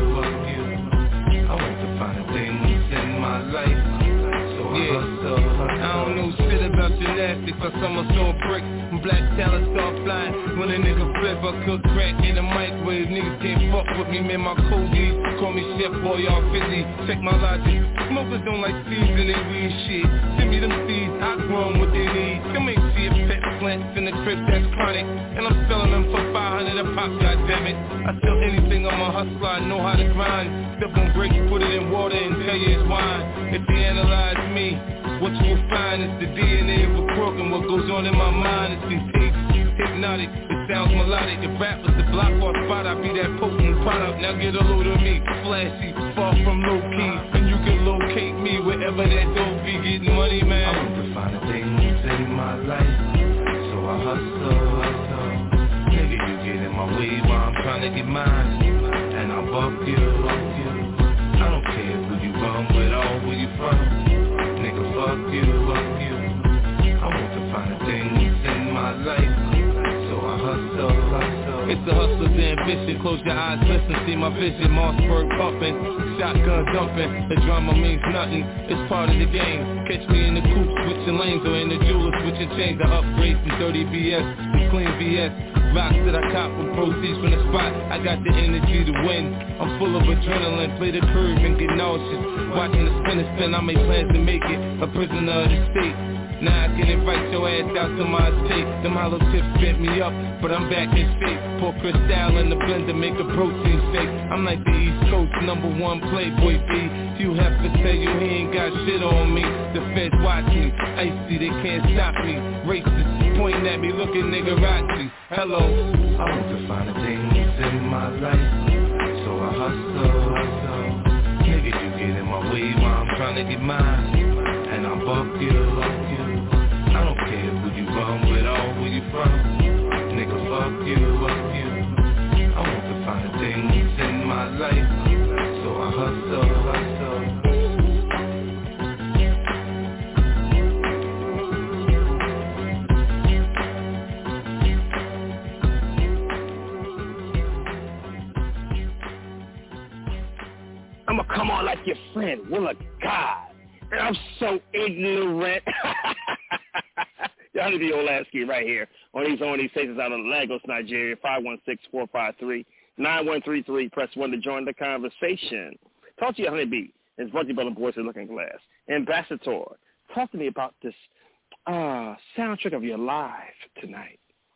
I want to find the things in my life, so I hustle. I don't know shit about gymnastics, or someone saw a brick and black talent start flying. When a nigga flip, I cook crack in the microwave. Niggas can't fuck with me, man, my codies call me Chef Boy, all fizzy. Check my logic. Smokers don't like seeds and they weird shit. Send me them seeds, I grow them what they need. Come and see a pet plants in the crib that's chronic, and I'm selling them for 500 a pop, goddammit. I sell anything, I'm a hustler, I know how to grind. Step on grapes, put it in water and tell you it's wine. If you analyze me, what you will find is the DNA of a crook, and what goes on in my mind is these tapes. Hypnotic, it sounds melodic. If rap was the block or spot, I'd be that potent product. Now get a load of me, flashy, far from low key, and you can locate me wherever that dope be. Getting money, man. I want to find the things in my life, so I hustle. Nigga, you get in my way while I'm trying to get mine, and I'll fuck you. I don't care who you run with or where you from. Nigga, fuck you. I want to find the things in my life, so I hustle. It's a hustler's ambition. Close your eyes, listen, see my vision. Mossberg pumping, shotgun dumping. The drama means nothing, it's part of the game. Catch me in the coupe, switching lanes, or in the jeweler, switching chains. I upgrade from dirty BS to clean BS. Rocks that I cop from proceeds from the spot. I got the energy to win. I'm full of adrenaline, play the curve and get nauseous. Watching the spin, I make plans to make it a prisoner of the state. Now I can invite your ass out to my estate. Them hollow tips bent me up, but I'm back in shape. Pour Cristal in the blender, make a protein shake. I'm like the East Coast #1 Playboy B. You have to tell you he ain't got shit on me. The feds watch me, icy, they can't stop me. Racists pointing at me, looking niggerazzi. Hello. I want to find the things in my life, so I hustle. Nigga, you get in my way while I'm trying to get mine, and I'll fuck you. I don't care who you run with or where you from. Nigga, fuck you. I want to find the things in my life, so I hustle. I'm going to come on like your friend, will of God. And I'm so ignorant. Y'all need to be Olasky right here on these stations out of Lagos, Nigeria, 516-453-9133. Press 1 to join the conversation. Talk to your honeybee. It's brought to you by the Boys of Looking Glass. Ambassador, talk to me about this soundtrack of your life tonight.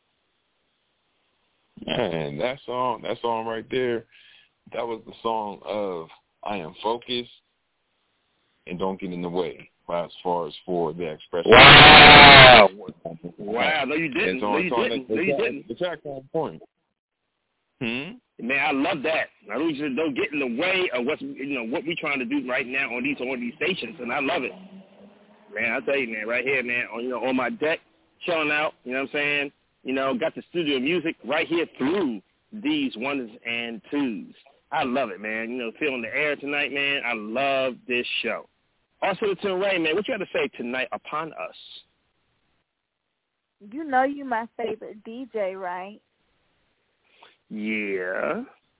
Man, that song right there, that was the song of I Am Focused and Don't Get in the Way as far as for the expression. Wow. No, you didn't. The track on point. Man, I love that. I don't get in the way of what we're trying to do right now on these stations, and I love it. Man, I tell you, man, right here, man, on my deck, chilling out, you know what I'm saying? Got the studio music right here through these ones and twos. I love it, man. Feeling the air tonight, man. I love this show. Also, to Ray, man, what you got to say tonight upon us? You know you my favorite DJ, right? Yeah.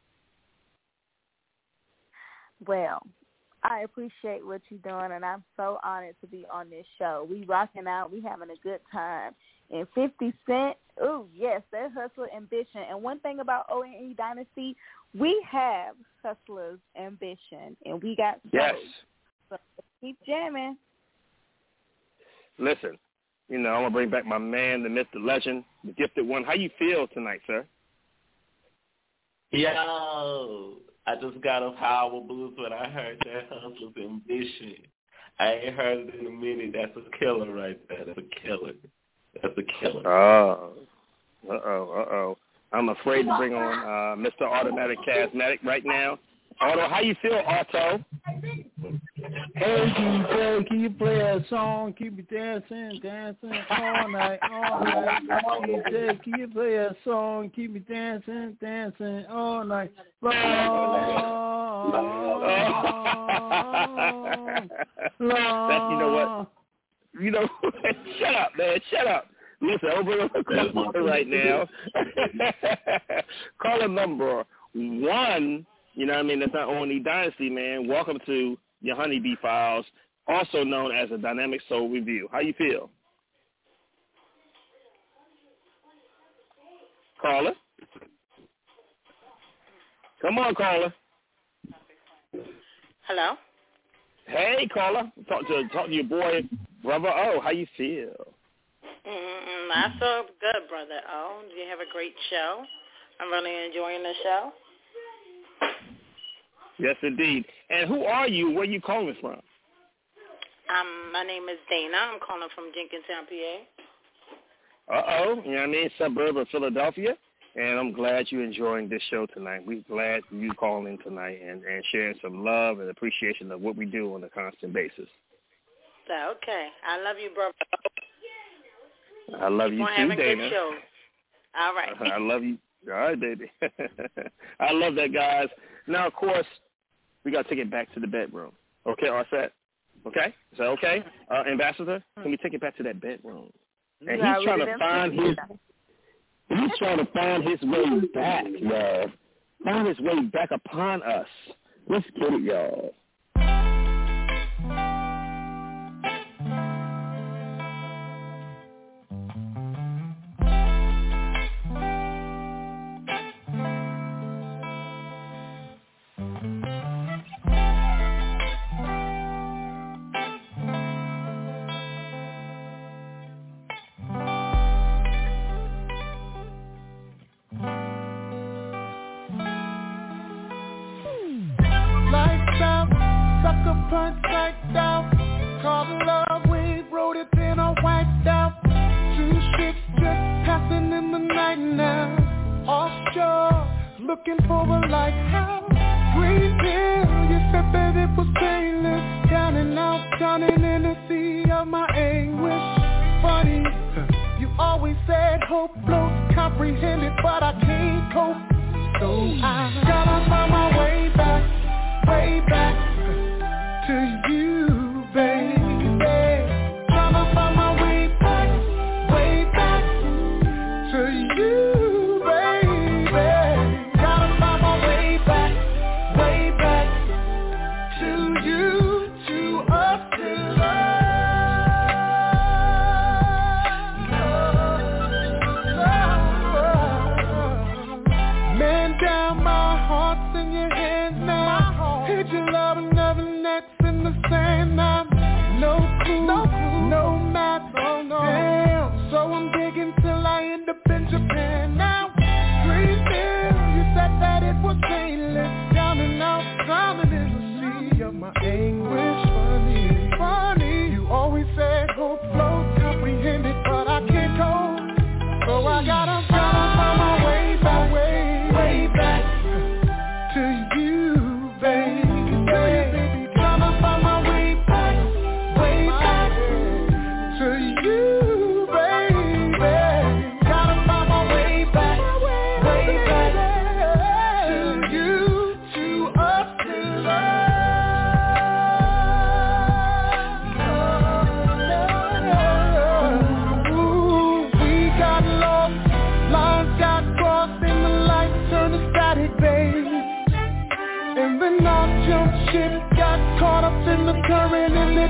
Well, I appreciate what you're doing, and I'm so honored to be on this show. We rocking out. We having a good time. And 50 Cent, ooh, yes, they're hustler ambition. And one thing about ONE Dynasty, we have hustlers ambition, and we got souls. Yes. So keep jamming. Listen, I'm going to bring back my man, the myth, the legend, the gifted one. How you feel tonight, sir? Yo, I just got a power boost when I heard that hustler's ambition. I ain't heard it in a minute. That's a killer right there. That's a killer. Uh-oh. I'm afraid to bring on Mr. Automatic Charismatic right now. Otto, how you feel, Otto? Hey, DJ, can you play a song? Keep me dancing all night. DJ, can you play a song? Keep me dancing all night. Long. You know what? Shut up, man. Shut up. Listen, open up a caller right now. Caller number 1. You know what I mean? That's not only Dynasty, man. Welcome to your Honeybee Files, also known as a Dynamic Soul Review. How you feel? Caller? Come on, caller. Hello? Hey, caller. Talk to your boy, Brother O. How you feel? I feel good, Brother O. You have a great show. I'm really enjoying the show. Yes, indeed. And who are you? Where are you calling from? My name is Dana. I'm calling from Jenkintown, PA. You know what I mean? Suburb of Philadelphia. And I'm glad you're enjoying this show tonight. We're glad you calling in tonight and sharing some love and appreciation of what we do on a constant basis. Okay. I love you, brother. I love you too, Dana. Good show. All right. I love you. All right, baby. I love that, guys. Now, of course, we got to take it back to the bedroom. Okay, Arset? Okay? Is that okay? Ambassador, can we take it back to that bedroom? And he's trying to find his way back, y'all. Find his way back upon us. Let's get it, y'all. Looking for a lighthouse, green hill. You said that it was painless. Down and out, drowning in the sea of my anguish. Funny, you always said hope floats, comprehended, but I can't cope. So I gotta find my way back to you, baby. Tryna find my way back to you.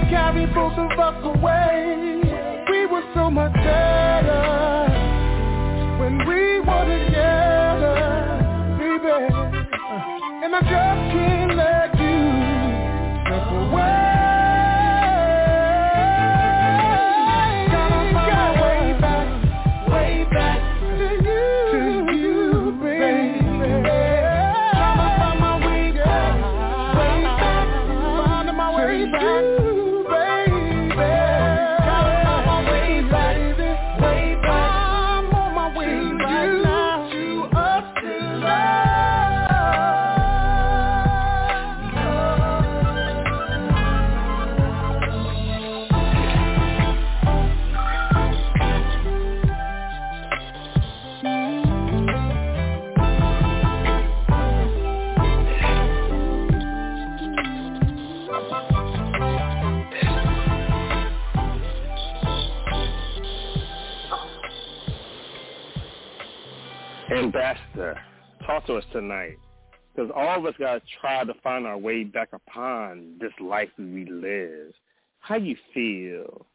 carry both of us away. We were so much better when we were together, baby. And I just can't let you slip away. Ambassador, talk to us tonight, because all of us got to try to find our way back upon this life we live. How you feel?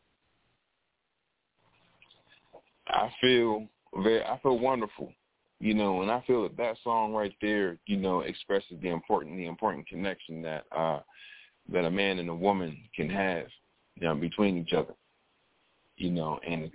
I feel wonderful, and I feel that song right there, expresses the important connection that a man and a woman can have, between each other, and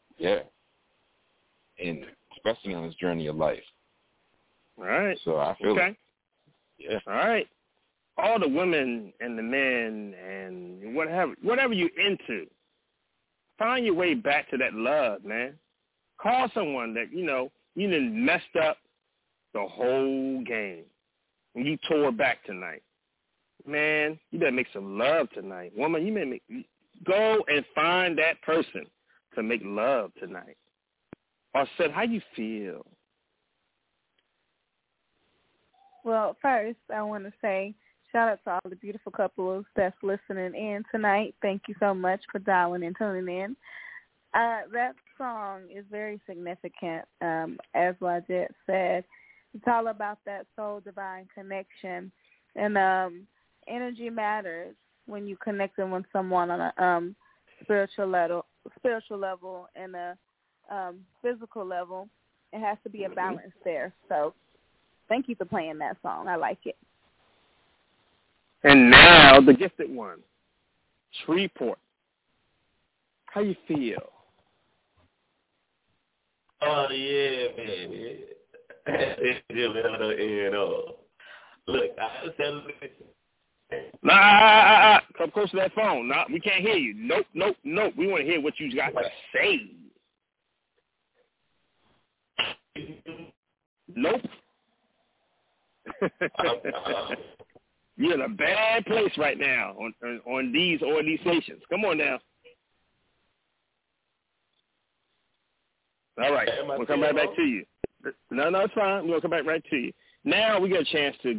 especially on this journey of life. All right. So I feel okay. Yeah. All right. All the women and the men and whatever you're into, find your way back to that love, man. Call someone that, you done messed up the whole game and you tore back tonight. Man, you better make some love tonight. Woman, go and find that person to make love tonight. Or said, how you feel? Well, first, I want to say shout out to all the beautiful couples that's listening in tonight. Thank you so much for dialing and tuning in. That song is very significant, as Wajid said. It's all about that soul-divine connection. And energy matters when you connecting with someone on a spiritual level and a physical level. It has to be a balance there. So thank you for playing that song. I like it. And now the gifted one, Shreveport. How you feel? Oh, yeah, baby. Look, I said, Nah, come close to that phone. Nah, we can't hear you. Nope. We want to hear what you got to say. Nope. You're in a bad place right now on these stations. Come on now. All right, we'll come right back to you. No, it's fine. We'll come back right to you. Now we get a chance to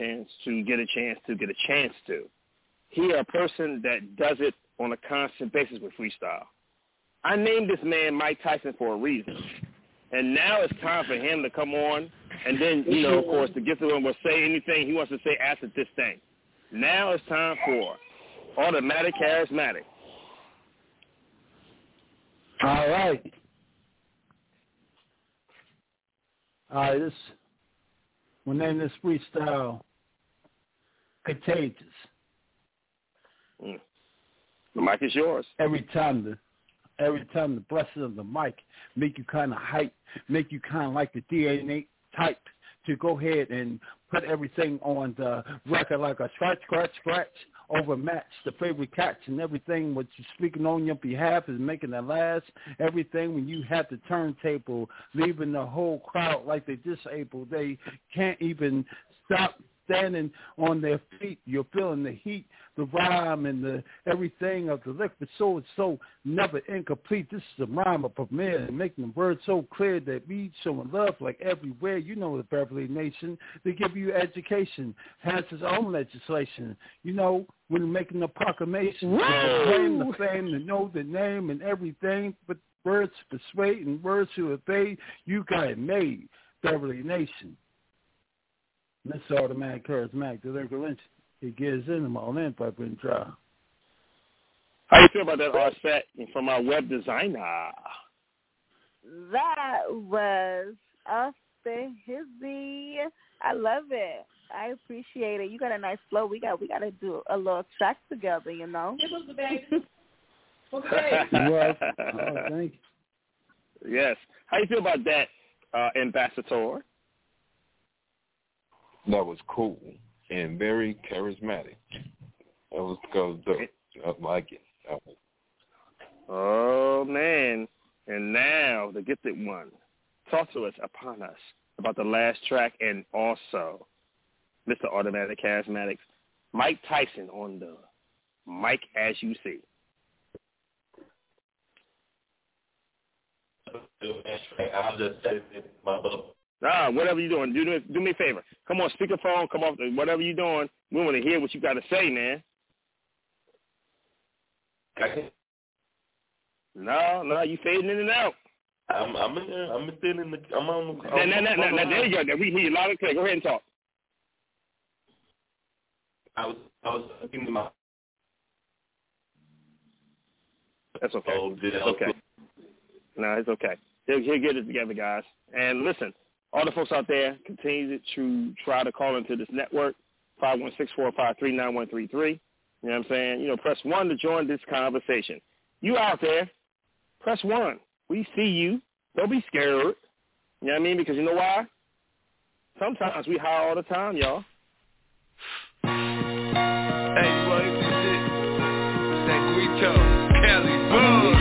hear a person that does it on a constant basis with freestyle. I named this man Mike Tyson for a reason. And now it's time for him to come on, and then, of course, the gifted one will say anything he wants to say after this thing. Now it's time for Automatic Charismatic. All right. We'll name this freestyle Contagious. The mic is yours. Every time the blessing of the mic make you kind of hype, make you kind of like the DNA type to go ahead and put everything on the record like a scratch, overmatch the favorite catch, and everything what you're speaking on your behalf is making it last. Everything when you have the turntable, leaving the whole crowd like they're disabled. They can't even stop standing on their feet. You're feeling the heat, the rhyme, and the everything of the liquid soul is so never incomplete. This is a rhyme of premier, making the words so clear that we showing love like everywhere. You know the Beverly Nation. They give you education, has its own legislation. When making the proclamation, to claim the fame, to know the name and everything, but words persuade and words to obey, you got it made, Beverly Nation. Mr. Automatic Charismatic, the lyrical lynch. He gives in them all in by being dry. How you feel about that art set from our web designer? That was off the hizzy. I love it. I appreciate it. You got a nice flow. We got to do a little track together, you know. Okay. Well, thank you. Yes. How you feel about that, Ambassador? That was cool and very charismatic. That was dope. I like it. Oh, man. And now, the gifted one. Talk to us, upon us, about the last track and also Mr. Automatic Charismatics, Mike Tyson on the mic as you see. I'll just say my bubble. Whatever you're doing, do me a favor. Come on, speakerphone, come off, whatever you're doing. We want to hear what you got to say, man. No, you fading in and out. I'm still in the. I'm on the. Now, there you go. We hear you loud and clear. Go ahead and talk. I was thinking my. That's okay. It's okay. No, it's okay. He'll get it together, guys. And listen, all the folks out there, continue to try to call into this network, 516-453-9133. You know what I'm saying? Press 1 to join this conversation. You out there, press 1. We see you. Don't be scared. You know what I mean? Because you know why? Sometimes we high all the time, y'all. Hey, boy, Sanguito, Kelly, boom.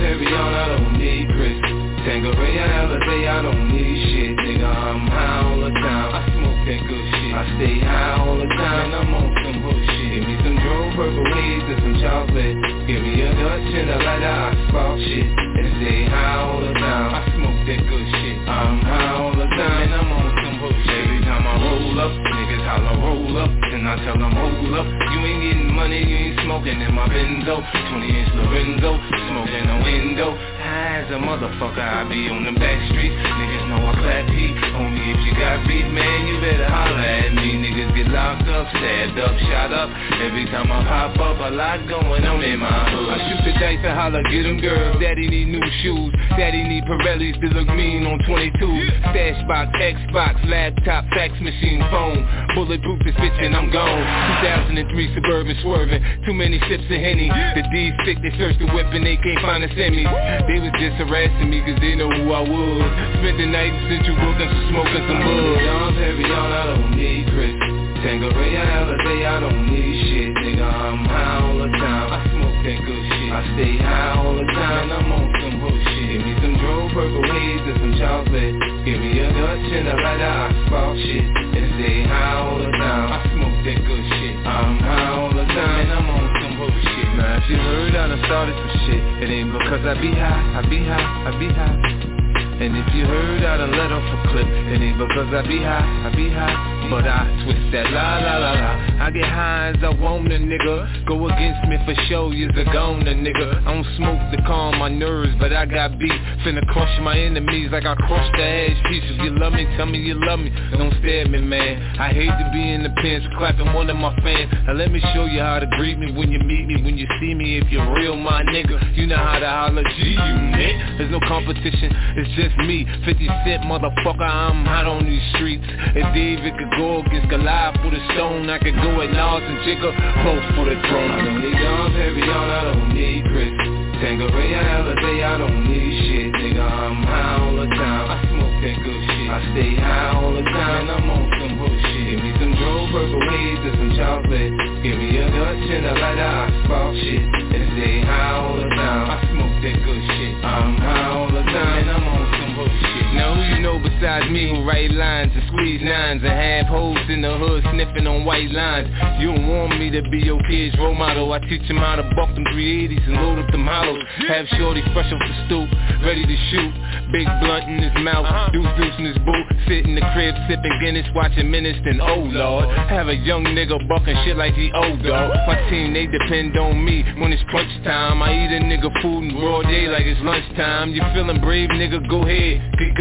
I don't need Chris. Tangeray, Alizé, I don't need shit. Nigga, I'm high all the time. I smoke that good shit. I stay high all the time. I'm on some bullshit. Give me some Dro, purple haze, and some chocolate. Give me a Dutch and a lighter, I spark shit. And stay high all the time. I smoke that good shit. I'm high all the time, and I'm on some bullshit. Every time I roll up, niggas holla roll up, and I tell them hold up. You ain't getting money, you ain't smoking in my Benzo. 20-inch Lorenzo, smoking a window. High as a motherfucker, I be on the back street. Niggas know I clap heat. Only if you got beef, man, you better holla at me. Niggas get locked up, stabbed up, shot up. Every time I pop up, a lot going on in my hood. I shoot the dice and holla, get them girls. Daddy need new shoes. Daddy need Pirellis to look mean on 22. Stash box, Xbox, laptop, fax machine, phone. Bulletproof is bitchin', I'm gone. 2003 Suburban swerving. Too many sips of Henny. The D's sick, they searched the whip and they can't find a semi. They was just harassing me cause they know who I was. Spent the night in Central Brooklyn smoking some bud. Dom's heavy on, I don't need Chris. Tangeray, Alizé, I don't need shit. Nigga, I'm high all the time. I smoke that good shit. I stay high all the time. I'm on some bullshit. Give me some Dro, purple haze, and some chocolate. Give me a Dutch and a lighter, I spark shit. And stay high all the time. I smoke that good shit. I'm high all the time, and I'm on some bullshit. Now if you heard I done started some shit, it ain't because I be high, I be high, I be high. And if you heard I done let off a clip, it ain't because I be high, I be high. But I twist that la la la la. I get high as I want a nigga. Go against me for show, you's a goner nigga. I don't smoke to calm my nerves, but I got beef. Finna crush my enemies like I crushed the ass piece. If you love me, tell me you love me. Don't stare at me, man. I hate to be in the pins clapping one of my fans. Now let me show you how to greet me when you meet me, when you see me. If you're real, my nigga, you know how to holler G-Unit. There's no competition, it's just me. 50 Cent, motherfucker, I'm hot on these streets. If David could go against Goliath for the stone, I could go at Nas and Jigga, both for the throne. I don't need Dom's heavy on, I don't need Chris. Tangeray, Alizé, I don't need shit. Nigga, I'm high all the time. I smoke that good shit. I stay high all the time, and I'm on some bullshit. Give me some Dro, purple haze, and some chocolate. Give me a Dutch and a lighter, I spark shit. And stay high all the time. I smoke that good shit. I'm high all the time, and I'm on some bullshit. Now who you know besides me who write lines and squeeze nines and have hoes in the hood sniffing on white lines? You don't want me to be your kid's role model. I teach him how to buck them 380s and load up them hollows. Have shorty fresh off the stoop, ready to shoot. Big blunt in his mouth, deuce in his boot. Sit in the crib sipping Guinness, watching Menace, then oh lord. Have a young nigga bucking shit like he old dog. My team, they depend on me when it's crunch time. I eat a nigga food in broad day like it's lunchtime. You feeling brave, nigga, go ahead, pick up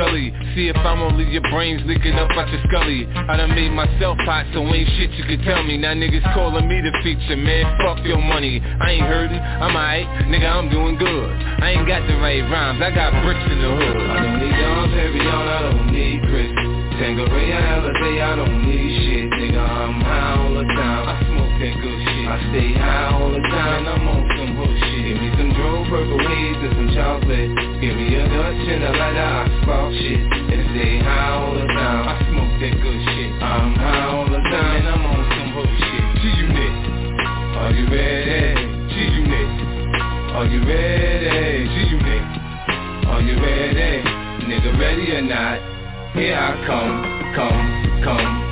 gully. See if I'm only your brains leaking up out your scully. I done made myself hot, so ain't shit you can tell me. Now niggas calling me the feature, man, fuck your money. I ain't hurting, I'm alright, nigga, I'm doing good. I ain't got the right rhymes, I got bricks in the hood. I don't need Dom Perignon, I don't need Chris Tanqueray, Alizé, I don't need shit. Nigga, I'm high all the time, I smoke that good shit. I stay high all the time, I'm on some bullshit. Give me some Dro, Purple Haze and some chocolate. Give me a Dutch and a lighter, I spark shit. And stay high all the time, I smoke that good shit. I'm high all the time, and I'm on some bullshit. G-Unit, are you ready? G-Unit, are you ready? G-Unit, are you ready? Nigga, ready or not? Here I come.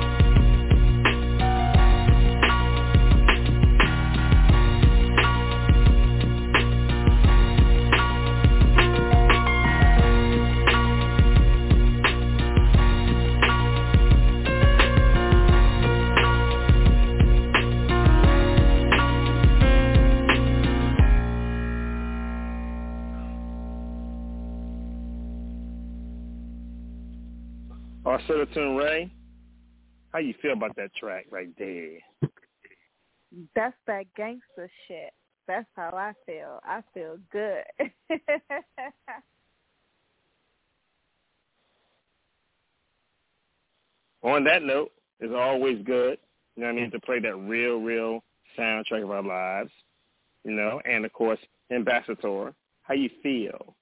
Citizen Ray, how you feel about that track right there? That's that gangster shit. That's how I feel. I feel good. On that note, it's always good, you know what I mean, to play that real soundtrack of our lives, you know, and of course, Ambassador, how you feel?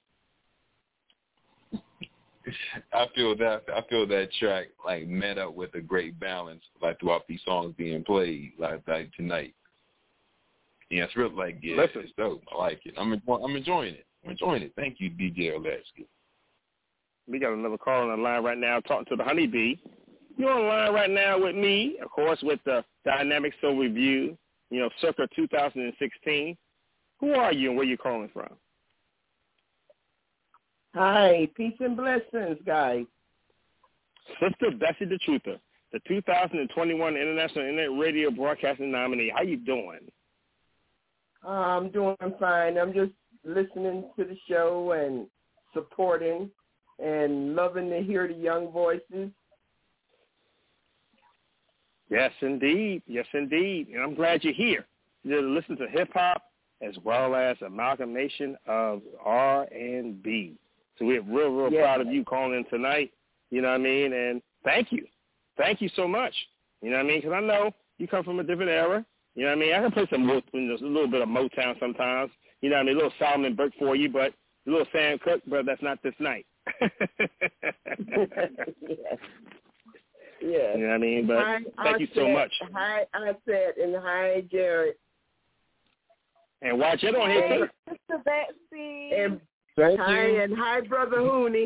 I feel that track like met up with a great balance like throughout these songs being played like tonight. Yeah, it's real it's dope. I like it. I'm enjoying it. Thank you, DJ Olaski. We got another call on the line right now talking to the Honeybee. You're on the line right now with me, of course, with the Dynamic Soul Review, you know, circa 2016. Who are you and where you calling from? Hi, peace and blessings, guys. Sister Bessie the Truther, the 2021 International Internet Radio Broadcasting nominee. How you doing? I'm doing fine. I'm just listening to the show and supporting and loving to hear the young voices. Yes, indeed. And I'm glad you're here. You're listening to hip-hop as well as amalgamation of R&B. So we're real proud of you calling in tonight, you know what I mean? And thank you. Thank you so much. You know what I mean? Because I know you come from a different era. You know what I mean? I can play a little bit of Motown sometimes. You know what I mean? A little Solomon Burke for you, but a little Sam Cooke, but that's not this night. Yes. You know what I mean? But thank you so much. Hi, Aset, and hi, Jared. And watch it on here, too. Sister Betsy. And hi, Brother Hooney.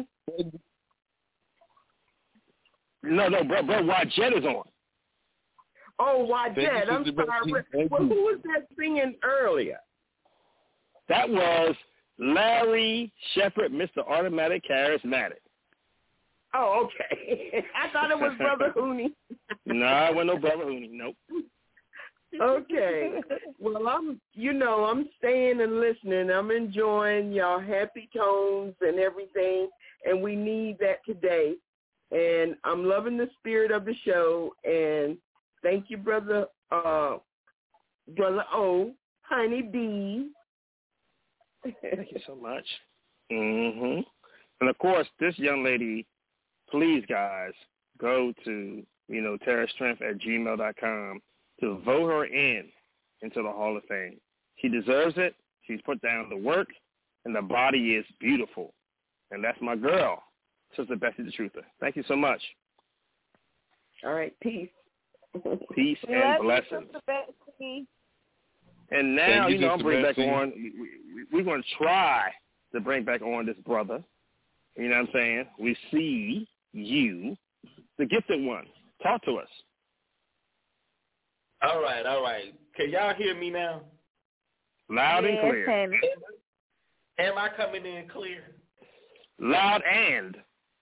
No, bro, Wajet is on. Oh, Wajet, I'm sorry. Well, who was that singing earlier? That was Larry Shepherd, Mr. Automatic Charismatic. Oh, okay. I thought it was Brother Hooney. No, it wasn't no Brother Hooney, nope. Okay. Well, I'm staying and listening. I'm enjoying y'all happy tones and everything, and we need that today. And I'm loving the spirit of the show. And thank you, Brother O, Honey B. Thank you so much. Mm-hmm. And, of course, this young lady, please, guys, go to, TerraStrength@gmail.com to vote her into the Hall of Fame. She deserves it. She's put down the work, and the body is beautiful. And that's my girl, Sister Bessie the Truther. Thank you so much. All right, peace. Peace and blessings. And now, I'm bringing back on, we're going to try to bring back on this brother. You know what I'm saying? We see you, the gifted one. Talk to us. All right. Can y'all hear me now? Loud and clear. Am I coming in clear? Loud and.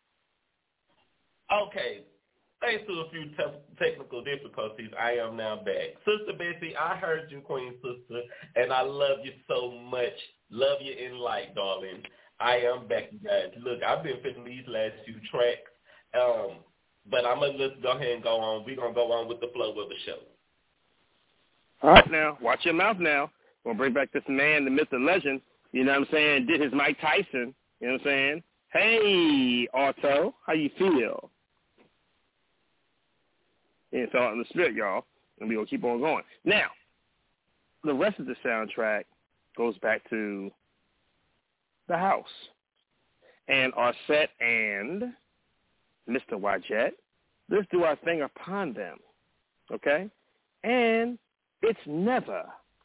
Okay. Thanks to a few technical difficulties, I am now back. Sister Bessie, I heard you, Queen Sister, and I love you so much. Love you in light, darling. I am back, you guys. Look, I've been fitting these last few tracks, but I'm going to just go ahead and go on. We're going to go on with the flow of the show. All right, now, watch your mouth now. We're going to bring back this man, the myth, the legend, you know what I'm saying, did his Mike Tyson, you know what I'm saying? Hey, Otto, how you feel? Yeah, it's all in the spirit, y'all, and we're going to keep on going. Now, the rest of the soundtrack goes back to the house. And Arsette and Mr. Wajette, let's do our thing upon them, okay? And it's never.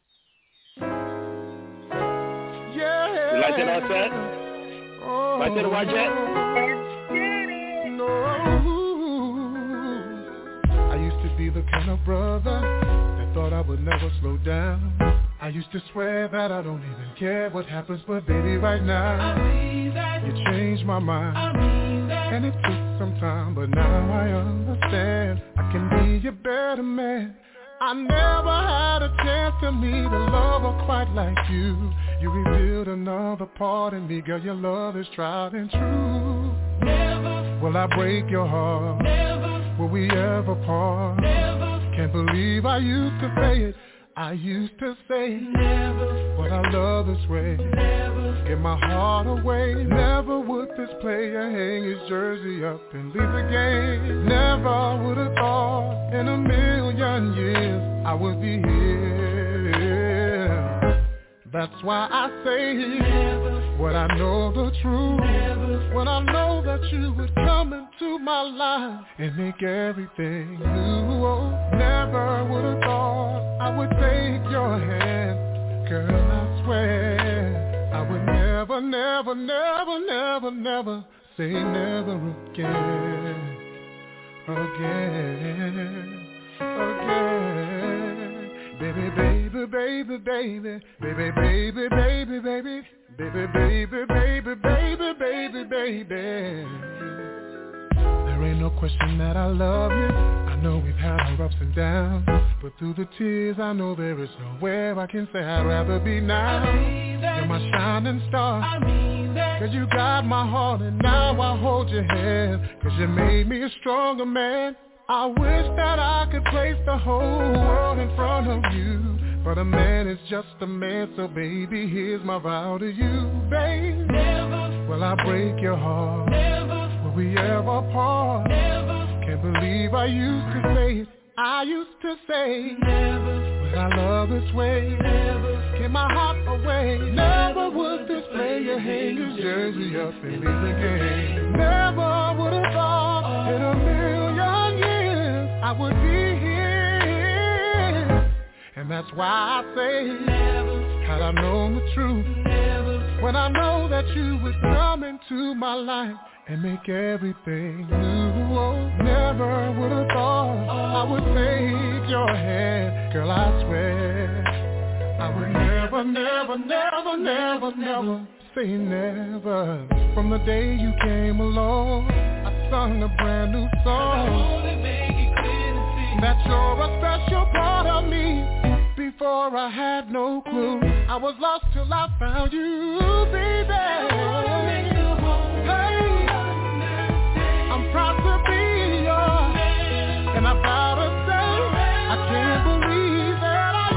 Yeah. You like that, Arsette? Like that, Wajette? No. I used to be the kind of brother that thought I would never slow down. I used to swear that I don't even care what happens, but baby, right now, you changed my mind. And it took some time, but now I understand I can be a better man. I never had a chance to meet a lover quite like you. You revealed another part in me, girl, your love is tried and true. Never will I break your heart. Never will we ever part. Never can't believe I used to say it. I used to say never, but I love this way. Never give my heart away. Never would this player hang his jersey up and leave the game. Never would have thought in a million years I would be here. That's why I say never, when I know the truth, never, when I know that you would come into my life and make everything new. Oh, never would have thought I would take your hand. Girl, I swear I would never, never, never, never, never say never again. Baby, baby, baby, baby, baby, baby, baby, baby, baby, baby, baby, baby, baby, baby. There ain't no question that I love you. I know we've had our ups and downs, but through the tears I know there is nowhere I can say I'd rather be now. You're my shining star, cause you got my heart and now I hold your hand, cause you made me a stronger man. I wish that I could place the whole world in front of you, but a man is just a man, so baby, here's my vow to you, babe. Never will I break your heart. Never will we ever part. Never can't believe I used to say it. I used to say never will I love this way. Never give my heart away. Never would this player hang his jersey up and leave the game. Never would have thought in a million years I would be here. And that's why I say never, had I known the truth, never, when I know that you would come into my life and make everything new. Oh, never would have thought I would take your hand. Girl, I swear I would never, never, never, never, never say never. From the day you came along, I sung a brand new song. That you're a special part of me. Before I had no clue, I was lost till I found you, baby. Hey, I'm proud to be yours, and I'm proud to say I can't believe that I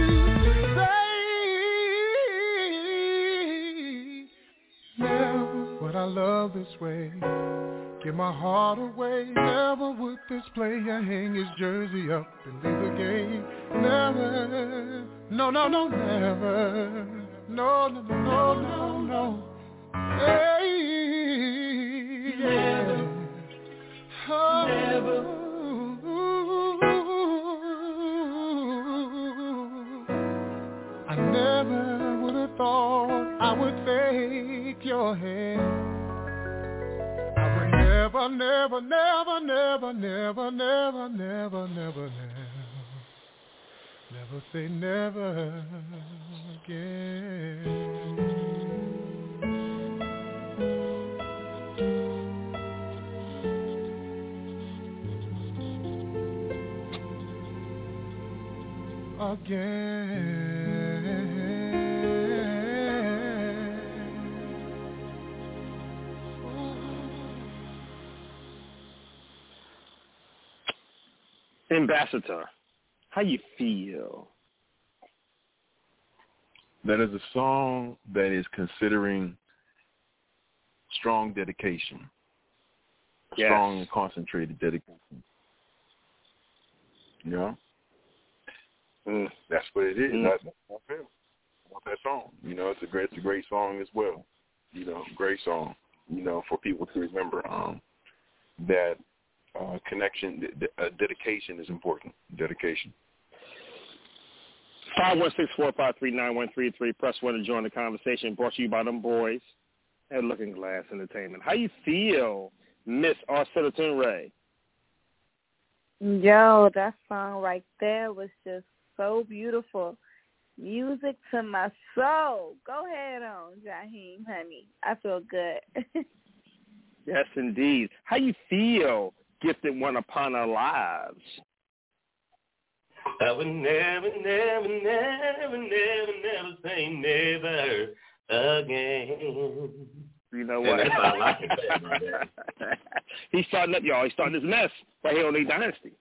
used to say never would I love this way. Give my heart away. Never would this player hang his jersey up and leave the game. Never, no, no, no, never. No, no, no, no, no. Hey, yeah. Oh. Never. I never would have thought I would take your hand. Never, never, never, never, never, never, never, never, never say never again. Ambassador, how you feel? That is a song that is considering strong dedication. Yes. Strong and concentrated dedication. You know? That's what it is. That's what I feel about that song. You know, it's a great song as well. You know, great song. You know, for people to remember that connection, dedication is important. Dedication. 516-453-9133. Press 1 to join the conversation. Brought to you by them boys at Looking Glass Entertainment. How you feel, Miss Arcilla Ray? Yo, that song right there was just so beautiful. Music to my soul. Go ahead on, Jaheim, honey. I feel good. Yes, indeed. How you feel, Gifted One Upon Our Lives? I would never, never, never, never, never say never again. You know what? He's starting up, y'all. He's starting his mess right here on A Dynasty.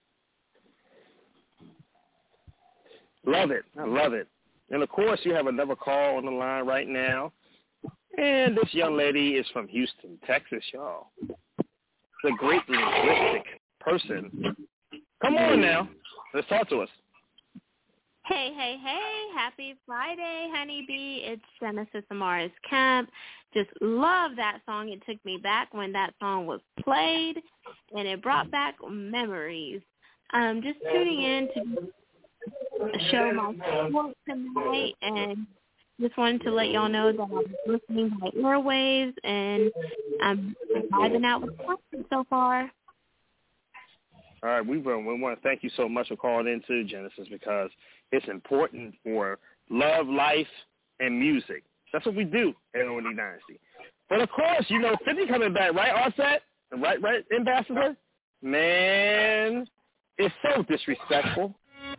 Love it. I love it. And, of course, you have another call on the line right now. And this young lady is from Houston, Texas, y'all. It's a great linguistic person. Come on now. Let's talk to us. Hey. Happy Friday, honeybee. It's Genesis Amaris Kemp. Just love that song. It took me back when that song was played, and it brought back memories. Just tuning in to show my support tonight, and just wanted to let y'all know that I'm listening by airwaves, and I'm vibing out with content so far. All right, we want to thank you so much for calling into Genesis, because it's important for love, life, and music. That's what we do at O&E Dynasty. But, of course, you know, 50 coming back, right, Offset? Right, Ambassador? Man, it's so disrespectful.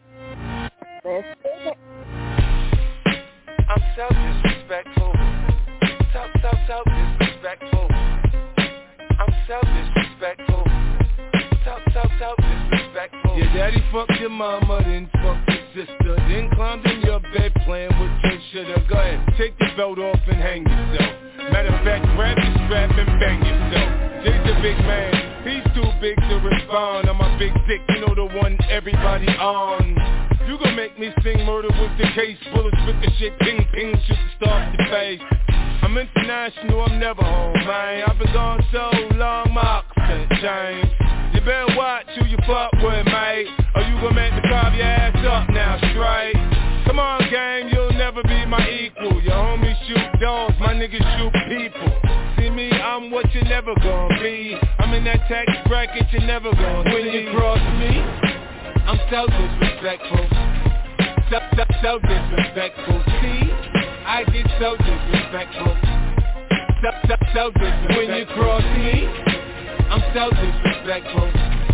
I'm so disrespectful. So disrespectful. I'm so disrespectful. So disrespectful. Your daddy fucked your mama, then fucked your sister, then climbed in your bed playing with your shitter. Go ahead, take the belt off and hang yourself. Matter of fact, grab your strap and bang yourself. Jay's a big man, he's too big to respond. I'm a big dick, you know the one everybody on. You gon' make me sing Murder Was the Case. Bullets with the shit, ping, ping, shoot the star to face. I'm international, I'm never home, man. I've been gone so long, my accent changed. You better watch who you fuck with, mate, or you gon' make me carve your ass up now, straight. Come on, gang, you'll never be my equal. Your homies shoot dogs, my niggas shoot people. See me, I'm what you never gonna be. I'm in that tax bracket you never gonna see. When you cross me, I'm so disrespectful. So disrespectful. See, I get so disrespectful. So disrespectful. When you cross me, I'm so disrespectful.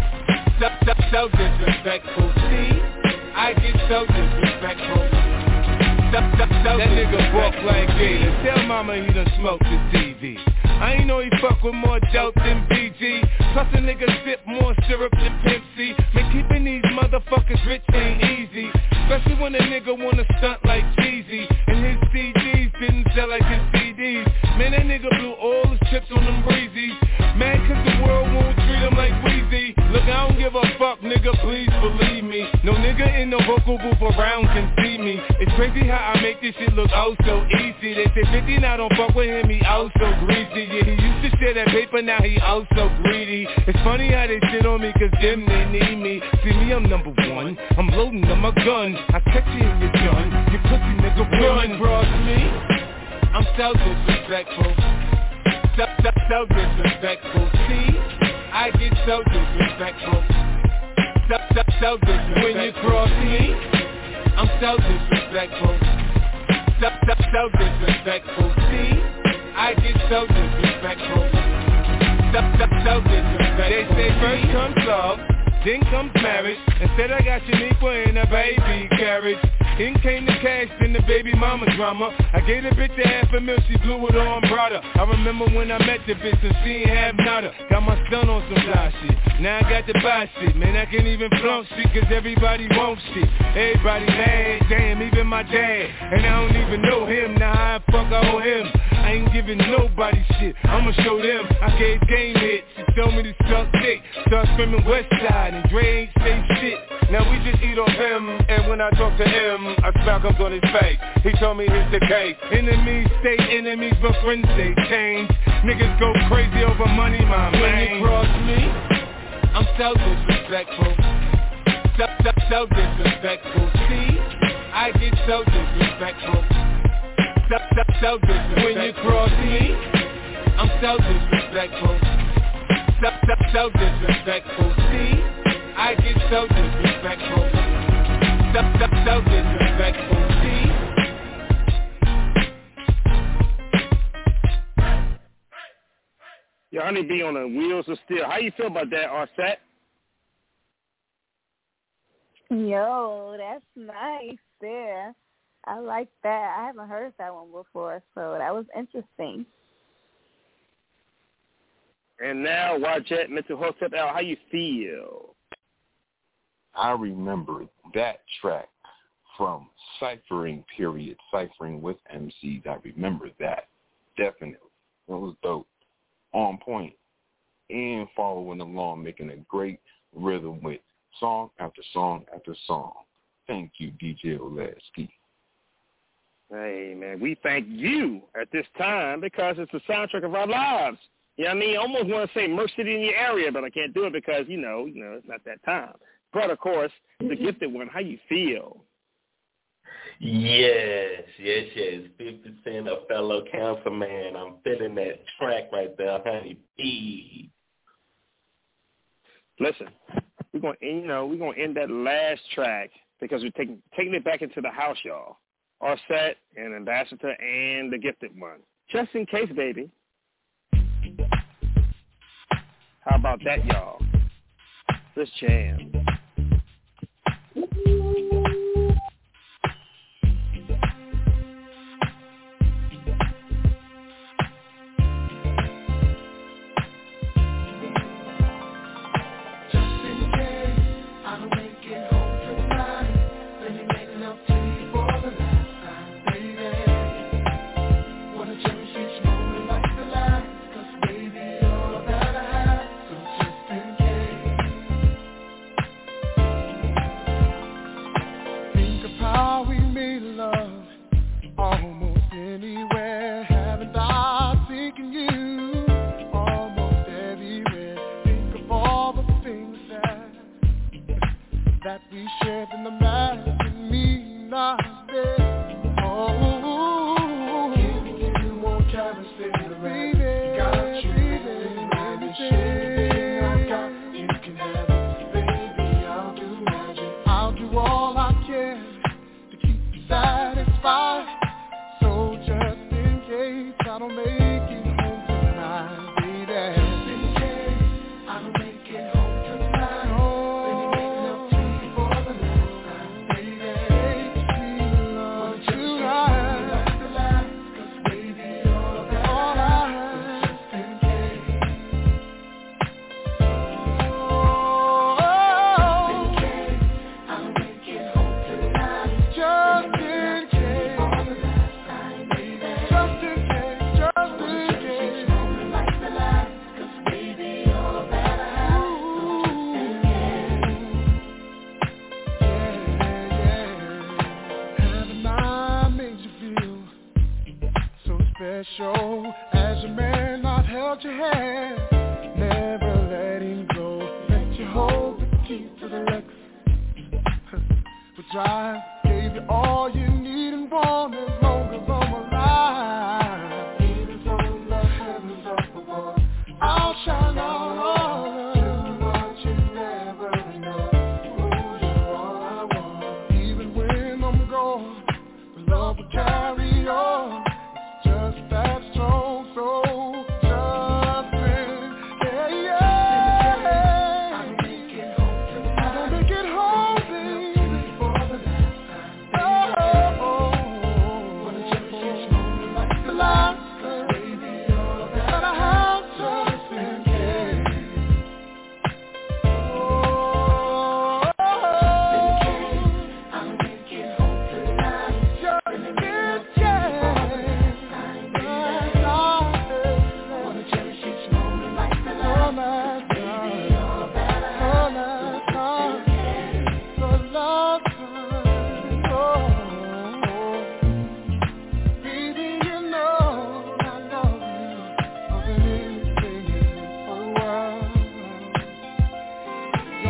So disrespectful. See, I get so disrespectful. That nigga walk like Gator. Tell mama he done smoked the TV. I ain't know he fuck with more dope than BG. Plus a nigga sip more syrup than Pimp C. Man, keeping these motherfuckers rich ain't easy, especially when a nigga wanna stunt like Jeezy, and his CDs didn't sell like his CDs. Man, that nigga blew all his chips on them breezies. Man, cause the world won't treat him like Weezy. Look, I don't give a fuck, nigga, please believe me. No nigga in the vocal booth around can see me. It's crazy how I make this shit look oh so easy. They say 50 now don't fuck with him, he oh so greasy. Yeah, he used to share that paper, now he oh so greedy. It's funny how they shit on me, cause them they need me. See me, I'm number one, I'm loading on my gun. I catch you in your gun, you pussy nigga run. Cross me, I'm so disrespectful. So disrespectful. See, I get so disrespectful. So disrespectful. When you cross me, I'm so disrespectful. So disrespectful. See, I get so disrespectful. So disrespectful. They say first comes love, then comes marriage. Instead I got Shaniqua in a baby carriage. In came the cash, then the baby mama drama. I gave the bitch $500,000, she blew it on brother. I remember when I met the bitch and she ain't have nada. Got my son on some fly shit, now I got to buy shit. Man, I can't even flunk shit cause everybody wants shit. Everybody mad, damn, even my dad. And I don't even know him, now how the fuck I owe him? I ain't giving nobody shit, I'ma show them. I gave game hits, she told me to suck dick. Start screaming West Side and Dre ain't say shit. Now we just eat off him, and when I talk to him, I smack him on his face. He told me it's the case. Enemies stay enemies, but friends they change. Niggas go crazy over money, my man. When you cross me, I'm so disrespectful. So disrespectful. See, I get so disrespectful. So disrespectful. When you cross me, I'm so disrespectful. So disrespectful. See, I get so disrespectful. So disrespectful. See. Your Honey B on the Wheels of Steel. How you feel about that, Arsette? Yo, that's nice there. I like that. I haven't heard that one before, so that was interesting. And now, Wajet, Mental Hotep Al, how you feel? I remember that track from Ciphering period, Ciphering with MCs. I remember that, definitely. It was dope, on point, and following along, making a great rhythm with song after song after song. Thank you, DJ Olasky. Hey, man, we thank you at this time because it's the soundtrack of our lives. You know what I mean? I almost want to say Merc City in your area, but I can't do it because, you know, it's not that time. But, of course, the gifted one, how you feel? Yes. 50 Cent, a fellow councilman. I'm feeling that track right there, Honey B. Listen, we're gonna end that last track because we're taking it back into the house, y'all. Arsette and Ambassador and the gifted one, just in case, baby. How about that, y'all? Let's jam.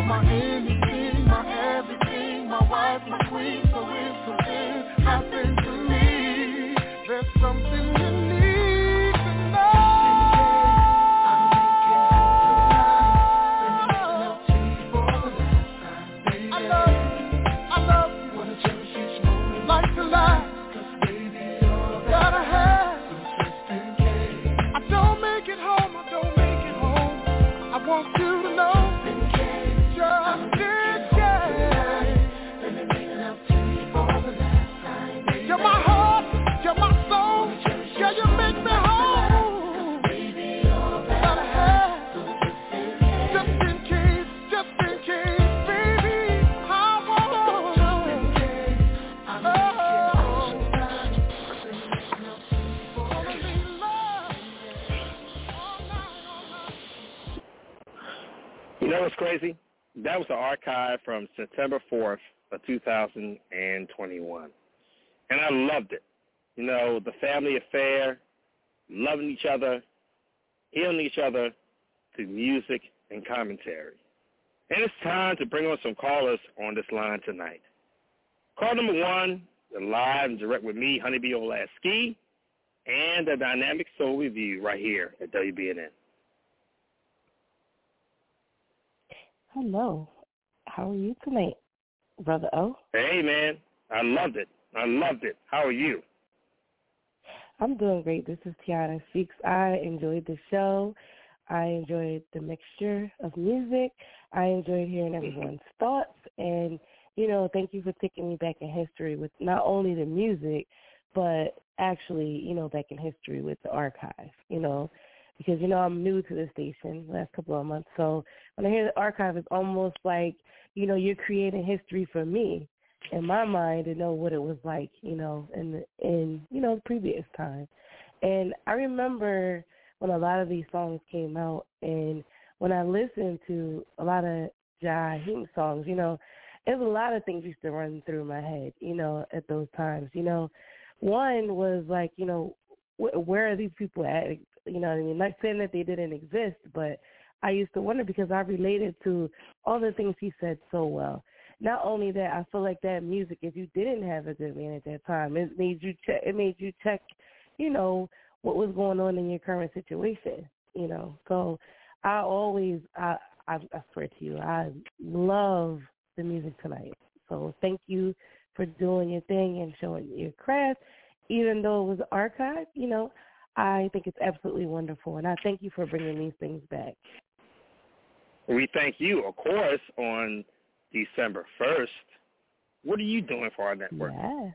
my anything, my everything, my wife, my queen. So if something happens to me, there's something you need to know. Like to lie, 'cause baby you're gotta have some just in case. I don't make it home, I don't make it home. I want you to know, just in case, just in case. Let me make love to you for the last time. Baby. You're my heart, you're my soul, yeah, you make me whole. Baby you're gotta have some just in case, just in case, baby. I want just in case. You know what's crazy? That was the archive from September 4th of 2021. And I loved it. You know, the family affair, loving each other, healing each other through music and commentary. And it's time to bring on some callers on this line tonight. Call number 1, you're live and direct with me, Honeybee Olaski, and the Dynamic Soul Review right here at WBNN. Hello. How are you tonight, Brother O? Hey, man. I loved it. How are you? I'm doing great. This is Tiana Speaks. I enjoyed the show. I enjoyed the mixture of music. I enjoyed hearing everyone's thoughts. And, you know, thank you for taking me back in history with not only the music, but actually, you know, back in history with the archive, you know. Because, you know, I'm new to the station last couple of months. So when I hear the archive, it's almost like, you know, you're creating history for me in my mind to know what it was like, you know, in you know, the previous time. And I remember when a lot of these songs came out, and when I listened to a lot of Jaheim songs, you know, there's a lot of things used to run through my head, you know, at those times. You know, one was like, you know, where are these people at? You know what I mean? Not saying that they didn't exist, but I used to wonder because I related to all the things he said so well. Not only that, I feel like that music, if you didn't have a good man at that time, it made you check, you know, what was going on in your current situation, you know. So I swear to you, I love the music tonight. So thank you for doing your thing and showing your craft. Even though it was archived, you know, I think it's absolutely wonderful, and I thank you for bringing these things back. We thank you, of course, on December 1st. What are you doing for our network? Yes.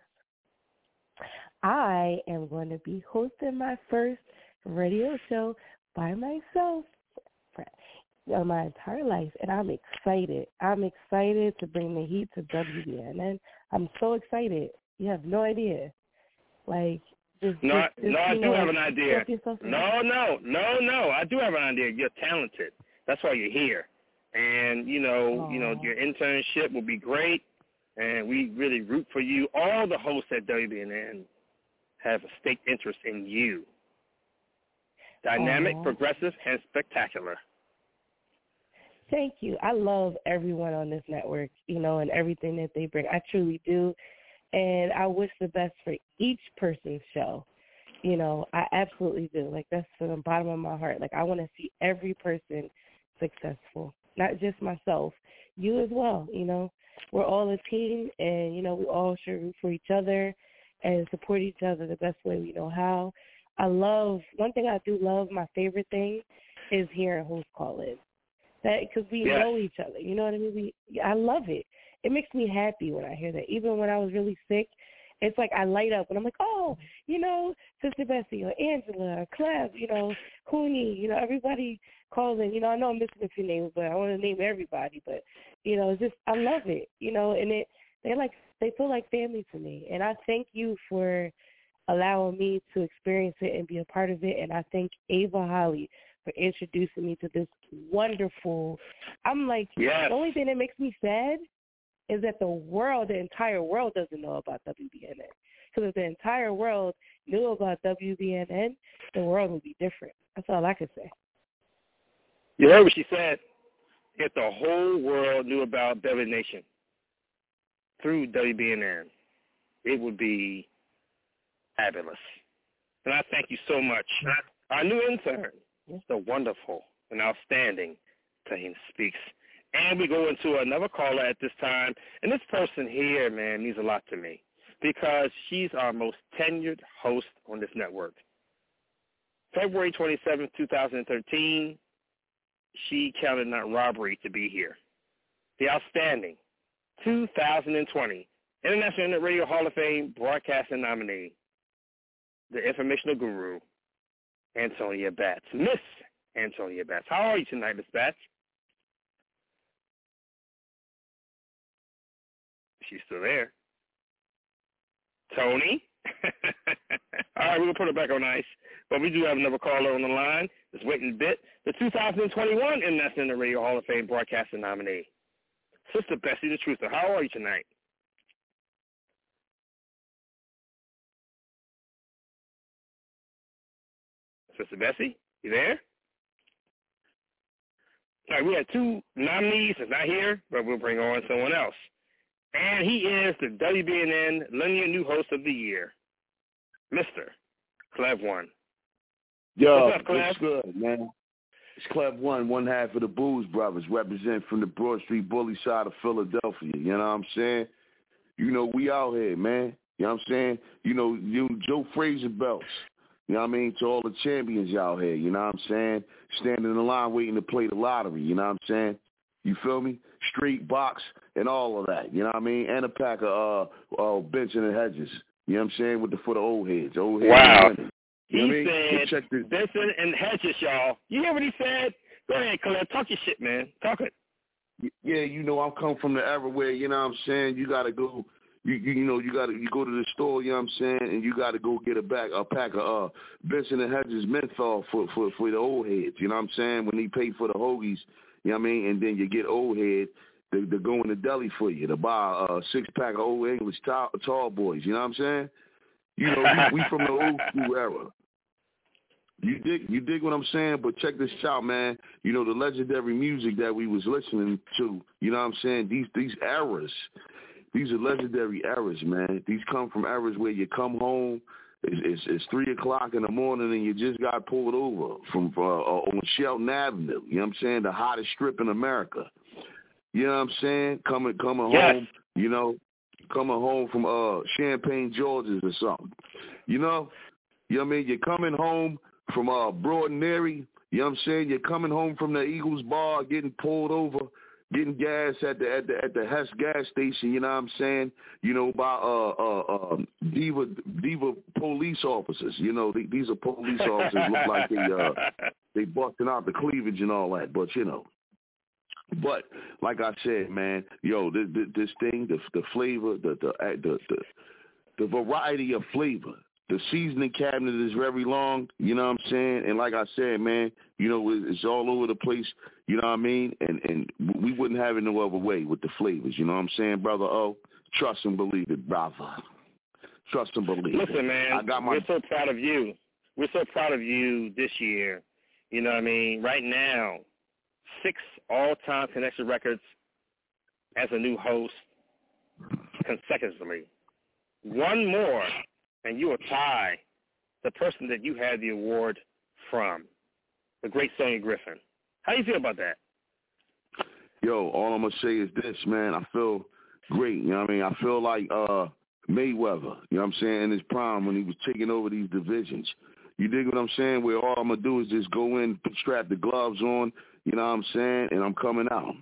I am going to be hosting my first radio show by myself for my entire life, and I'm excited. I'm excited to bring the heat to WBNN. I'm so excited. You have no idea. Like, I do have an idea. No. I do have an idea. You're talented. That's why you're here. And, you know, your internship will be great, and we really root for you. All the hosts at WBNN have a stake interest in you. Dynamic, progressive, and spectacular. Thank you. I love everyone on this network, you know, and everything that they bring. I truly do. And I wish the best for each person's show. You know, I absolutely do. Like, that's from the bottom of my heart. Like, I want to see every person successful, not just myself, you as well, you know. We're all a team, and, you know, we all should root for each other and support each other the best way we know how. One thing I do love, my favorite thing, is hearing hosts call in. Because we know each other, you know what I mean? I love it. It makes me happy when I hear that. Even when I was really sick, it's like I light up and I'm like, oh, you know, Sister Bessie or Angela or Clef, you know, Cooney, you know, everybody calls in. You know, I know I'm missing a few names, but I want to name everybody. But, you know, it's just, I love it, you know, and they feel like family to me. And I thank you for allowing me to experience it and be a part of it. And I thank Ava Holly for introducing me to this wonderful, I'm like, the only thing that makes me sad is that the entire world doesn't know about WBNN. Because if the entire world knew about WBNN, the world would be different. That's all I can say. You heard what she said. if the whole world knew about Beverly Nation through WBNN, it would be fabulous. And I thank you so much. Our new intern, the wonderful and outstanding Tahina Speaks. And we go into another caller at this time. And this person here, man, means a lot to me because she's our most tenured host on this network. February 27, 2013, she counted not robbery to be here. The outstanding 2020 International Internet Radio Hall of Fame broadcasting nominee, the informational guru, Antonia Batts. Miss Antonia Batts. How are you tonight, Miss Batts? She's still there. Tony? All right, we're going to put her back on ice. But we do have another caller on the line. Just waiting a bit. The 2021 International Radio Hall of Fame broadcasting nominee, Sister Bessie the Truther. How are you tonight? Sister Bessie, you there? All right, we have two nominees that's not here, but we'll bring on someone else. And he is the WBNN Linear New Host of the Year, Mr. Clev One. Yo, what's up, Clev? What's good, man? It's Clev One half of the Booze Brothers, represent from the Broad Street Bully side of Philadelphia. You know what I'm saying? You know, we out here, man. You know what I'm saying? You know, Joe Frazier belts. You know what I mean? To all the champions out here, you know what I'm saying? Standing in the line waiting to play the lottery, you know what I'm saying? You feel me? Street box and all of that, you know what I mean? And a pack of Benson and Hedges, you know what I'm saying? For the old heads. Wow. You know he said Benson and Hedges, y'all. You hear what he said? Go ahead, Clev. Talk your shit, man. Talk it. Yeah, you know, I'm coming from the era where, you know what I'm saying, you got to go. You go to the store, you know what I'm saying, and you got to go get a pack of Benson and Hedges menthol for the old heads, you know what I'm saying, when they pay for the hoagies, you know what I mean, and then you get old head, they go in the deli for you to buy a 6-pack of Old English tall boys, you know what I'm saying? You know, we from the old school era. You dig what I'm saying? But check this out, man. You know, the legendary music that we was listening to, you know what I'm saying, these eras. These are legendary eras, man. These come from eras where you come home, it's 3 o'clock in the morning and you just got pulled over from on Shelton Avenue. You know what I'm saying? The hottest strip in America. You know what I'm saying? Coming home, you know, coming home from Champaign, Georgia or something. You know what I mean? You're coming home from Broad and Mary. You know what I'm saying? You're coming home from the Eagles bar, getting pulled over, getting gas at the Hess gas station, you know what I'm saying? You know, by diva police officers. You know, these are police officers look like they busting out the cleavage and all that, but you know. But like I said, man, yo, this thing, the flavor, the variety of flavor. The seasoning cabinet is very long, you know what I'm saying? And like I said, man, you know, it's all over the place, you know what I mean? And we wouldn't have it no other way with the flavors, you know what I'm saying, brother? Oh, trust and believe it, brother. Trust and believe it. Listen, man, we're so proud of you. We're so proud of you this year, you know what I mean? Right now, 6 all-time connection records as a new host consecutively. One more. And you will tie the person that you had the award from, the great Sonia Griffin. How do you feel about that? Yo, all I'm going to say is this, man. I feel great. You know what I mean? I feel like Mayweather, you know what I'm saying, in his prime when he was taking over these divisions. You dig what I'm saying? Where all I'm going to do is just go in, strap the gloves on, you know what I'm saying, and I'm coming out.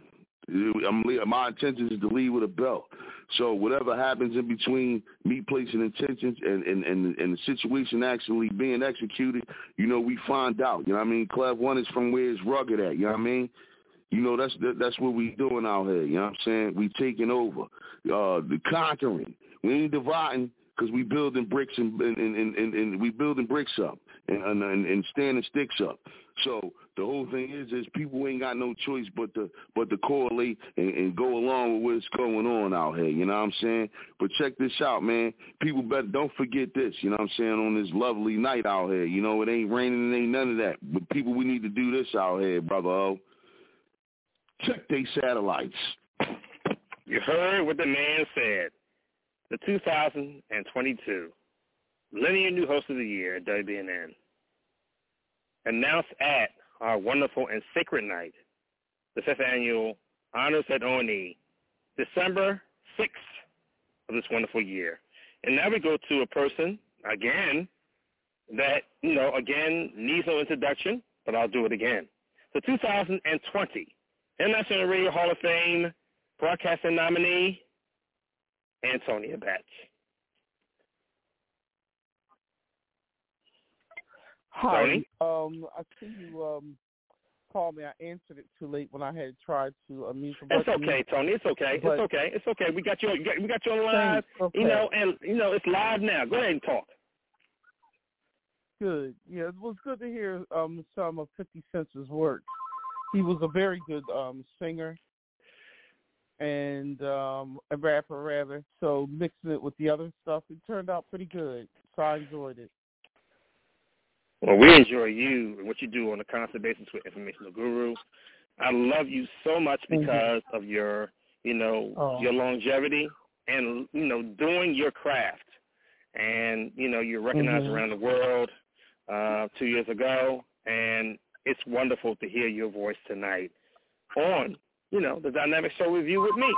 My intention is to lead with a belt. So whatever happens in between me placing intentions and the situation actually being executed, you know, we find out. You know what I mean? Clev One is from where it's rugged at. You know what I mean? You know, that's what we doing out here. You know what I'm saying? We taking over, the conquering. We ain't dividing because we building bricks and we building bricks up and standing sticks up. So the whole thing is people ain't got no choice but to correlate and go along with what's going on out here, you know what I'm saying? But check this out, man. People don't forget this, you know what I'm saying, on this lovely night out here. You know, it ain't raining, it ain't none of that. But people, we need to do this out here, brother O. Check they satellites. You heard what the man said. The 2022 Linear New Host of the Year at WBNN. Announced at our wonderful and sacred night, the 5th Annual Honors at O&E, December 6th of this wonderful year. And now we go to a person, again, that, again, needs no introduction, but I'll do it again. The 2020 International Radio Hall of Fame broadcasting nominee, Antonia Batch. Hi. I see you called me. I answered it too late when I had tried to unmute the button. It's okay, Tony. It's okay. It's okay. We got you on live. Okay. It's live now. Go ahead and talk. Good. Yeah, it was good to hear some of 50 Cent's work. He was a very good singer and a rapper, rather. So mixing it with the other stuff, it turned out pretty good. So I enjoyed it. Well, we enjoy you and what you do on a constant basis with Informational Guru. I love you so much because of your, your longevity and, doing your craft. And, you're recognized around the world 2 years ago, and it's wonderful to hear your voice tonight on, the Dynamic Show Review with me.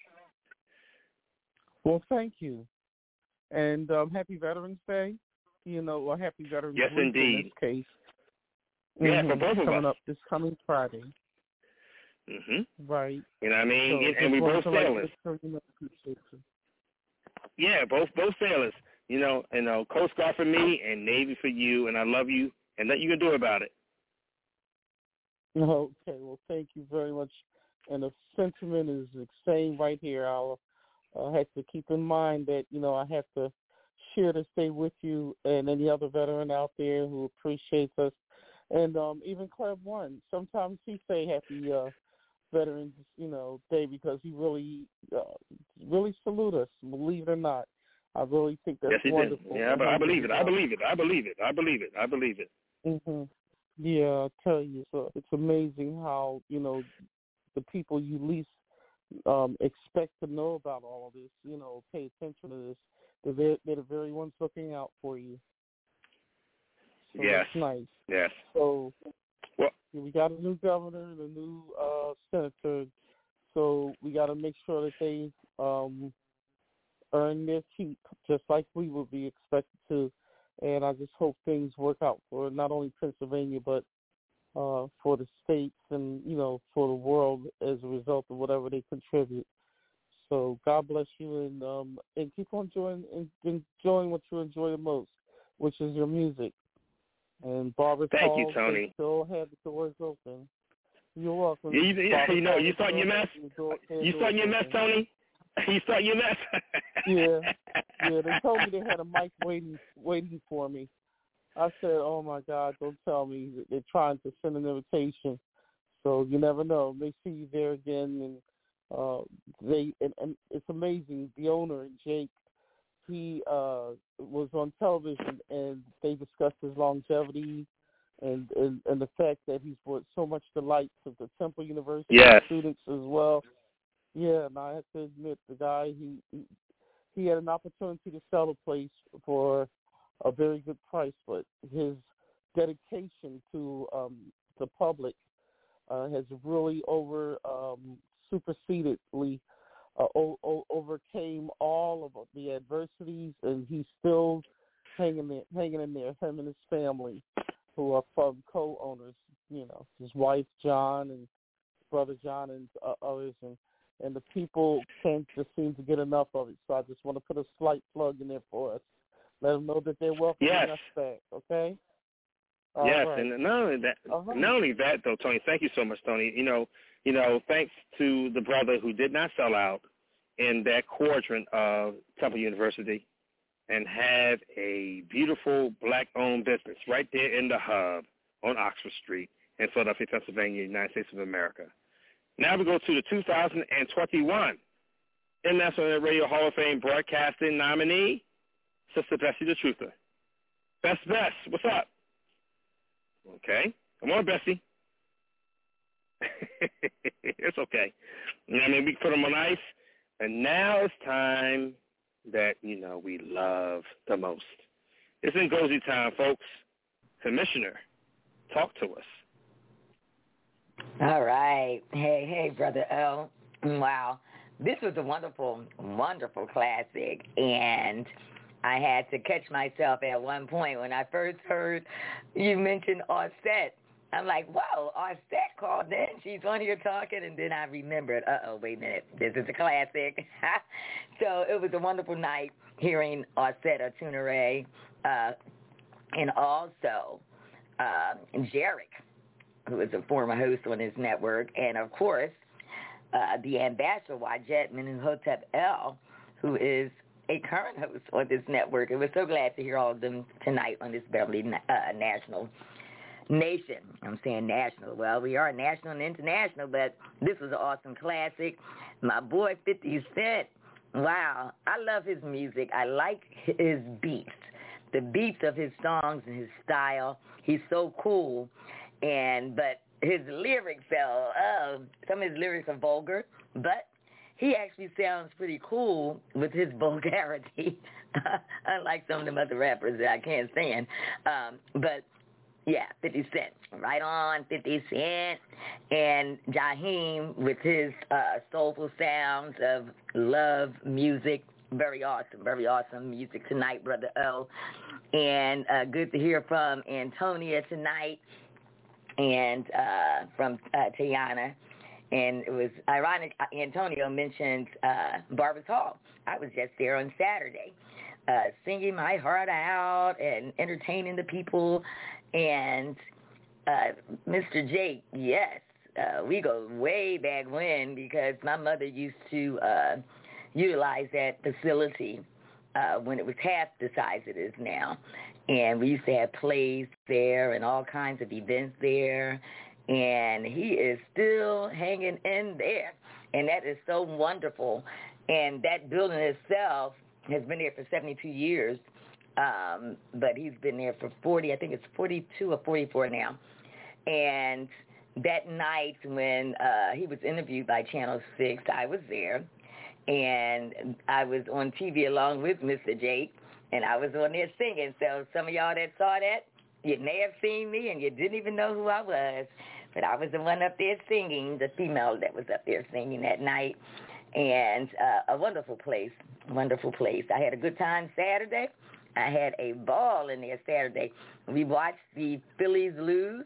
Well, thank you. And happy Veterans Day. A happy Veterans Yes, Week indeed. in this case. Yeah, for both of coming us. up this coming Friday. Right. You know what I mean? So and we both sailors. Yeah, both sailors. Coast Guard for me and Navy for you, and I love you, and nothing you can do about it. Okay, well, thank you very much. And the sentiment is the same right here. I'll have to keep in mind that, I have to share this day with you and any other veteran out there who appreciates us. And even Cleb One, sometimes he say happy Veterans, Day because he really salute us, believe it or not. I really think that's wonderful. Did. Yeah, but I believe it. I believe it. Mm-hmm. Yeah, I'll tell you. So it's amazing how, the people you least expect to know about all of this, pay attention to this. They're the very ones looking out for you. So yes. It's nice. Yes. So we got a new governor and a new senator. So we got to make sure that they earn their keep, just like we would be expected to. And I just hope things work out for not only Pennsylvania, but for the states and, for the world as a result of whatever they contribute. So God bless you and keep on enjoying what you enjoy the most, which is your music. And Barbara Thank you, Tony. Still have the doors open. You're welcome. You starting your mess? You starting your mess, Tony? You starting your mess? Yeah. They told me they had a mic waiting for me. I said, "Oh my God, don't tell me they're trying to send an invitation." So you never know. They see you there again, and it's amazing. The owner, Jake, he was on television, and they discussed his longevity and the fact that he's brought so much delight to the Temple University students as well. Yeah, and I have to admit, the guy, he had an opportunity to sell the place for a very good price, but his dedication to the public has really supersededly overcame all of the adversities, and he's still hanging in there, him and his family, who are from co-owners, his wife, John, and brother John, and others, and the people can't just seem to get enough of it. So I just want to put a slight plug in there for us. Let them know that they're welcoming us back, okay? Right. And not only that, though, Tony, thank you so much, Tony. Thanks to the brother who did not sell out in that quadrant of Temple University and have a beautiful black-owned business right there in the hub on Oxford Street in Philadelphia, Pennsylvania, United States of America. Now we go to the 2021 International Radio Hall of Fame broadcasting nominee, Sister Bessie the Truther. Bess, what's up? Okay. Come on, Bessie. It's okay. You know what I mean? We put them on ice, and now it's time that, we love the most. It's Ngozi time, folks. Commissioner, talk to us. All right. Hey, Brother O. Wow. This was a wonderful, wonderful classic, and I had to catch myself at one point when I first heard you mention Offset. I'm like, whoa, Offset called in. She's on here talking, and then I remembered, wait a minute, this is a classic. So it was a wonderful night hearing Offset Otunore, and also Jarek, who is a former host on his network, and of course, the ambassador, Wajet Menuhotep El, who is a current host on this network. And we're so glad to hear all of them tonight on this Beverly National Nation. I'm saying national. Well, we are national and international, but this was an awesome classic. My boy 50 Cent, wow, I love his music. I like his beats, the beats of his songs and his style. He's so cool, but his lyrics, some of his lyrics are vulgar, but he actually sounds pretty cool with his vulgarity, unlike some of them other rappers that I can't stand. But, yeah, 50 Cent. Right on, 50 Cent. And Jaheim with his soulful sounds of love music. Very awesome music tonight, Brother O. And good to hear from Antonia tonight. And from Tiana. And it was ironic, Antonio mentioned Barbara's Hall. I was just there on Saturday, singing my heart out and entertaining the people. And Mr. Jake, yes, we go way back when, because my mother used to utilize that facility when it was half the size it is now. And we used to have plays there and all kinds of events there. And he is still hanging in there. And that is so wonderful. And that building itself has been there for 72 years. But he's been there for 40, I think it's 42 or 44 now. And that night when he was interviewed by Channel 6, I was there. And I was on TV along with Mr. Jake. And I was on there singing. So some of y'all that saw that, you may have seen me and you didn't even know who I was. But I was the one up there singing, the female that was up there singing that night. And a wonderful place, wonderful place. I had a good time Saturday. I had a ball in there Saturday. We watched the Phillies lose.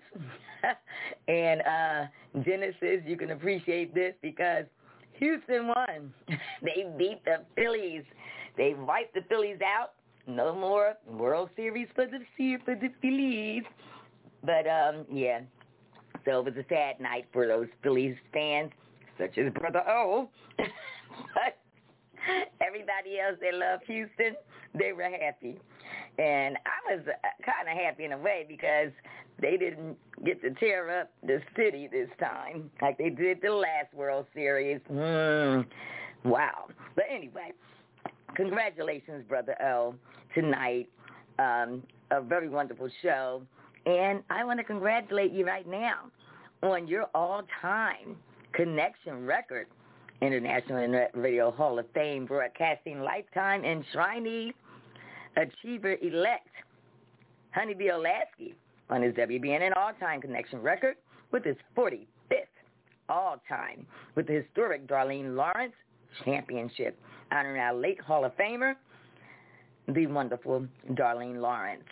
And Genesis, you can appreciate this because Houston won. They beat the Phillies. They wiped the Phillies out. No more World Series for the Phillies. But, yeah. So it was a sad night for those Phillies fans, such as Brother O. But everybody else that loved Houston, they were happy. And I was kind of happy in a way because they didn't get to tear up the city this time like they did the last World Series. Wow. But anyway, congratulations, Brother O, tonight. A very wonderful show. And I want to congratulate you right now on your all-time connection record, International Internet Radio Hall of Fame Broadcasting Lifetime Enshrinee Achiever Elect, Honeybee Olasky, on his WBNN all-time connection record with his 45th all-time with the historic Darlene Lawrence Championship, honoring our late Hall of Famer, the wonderful Darlene Lawrence.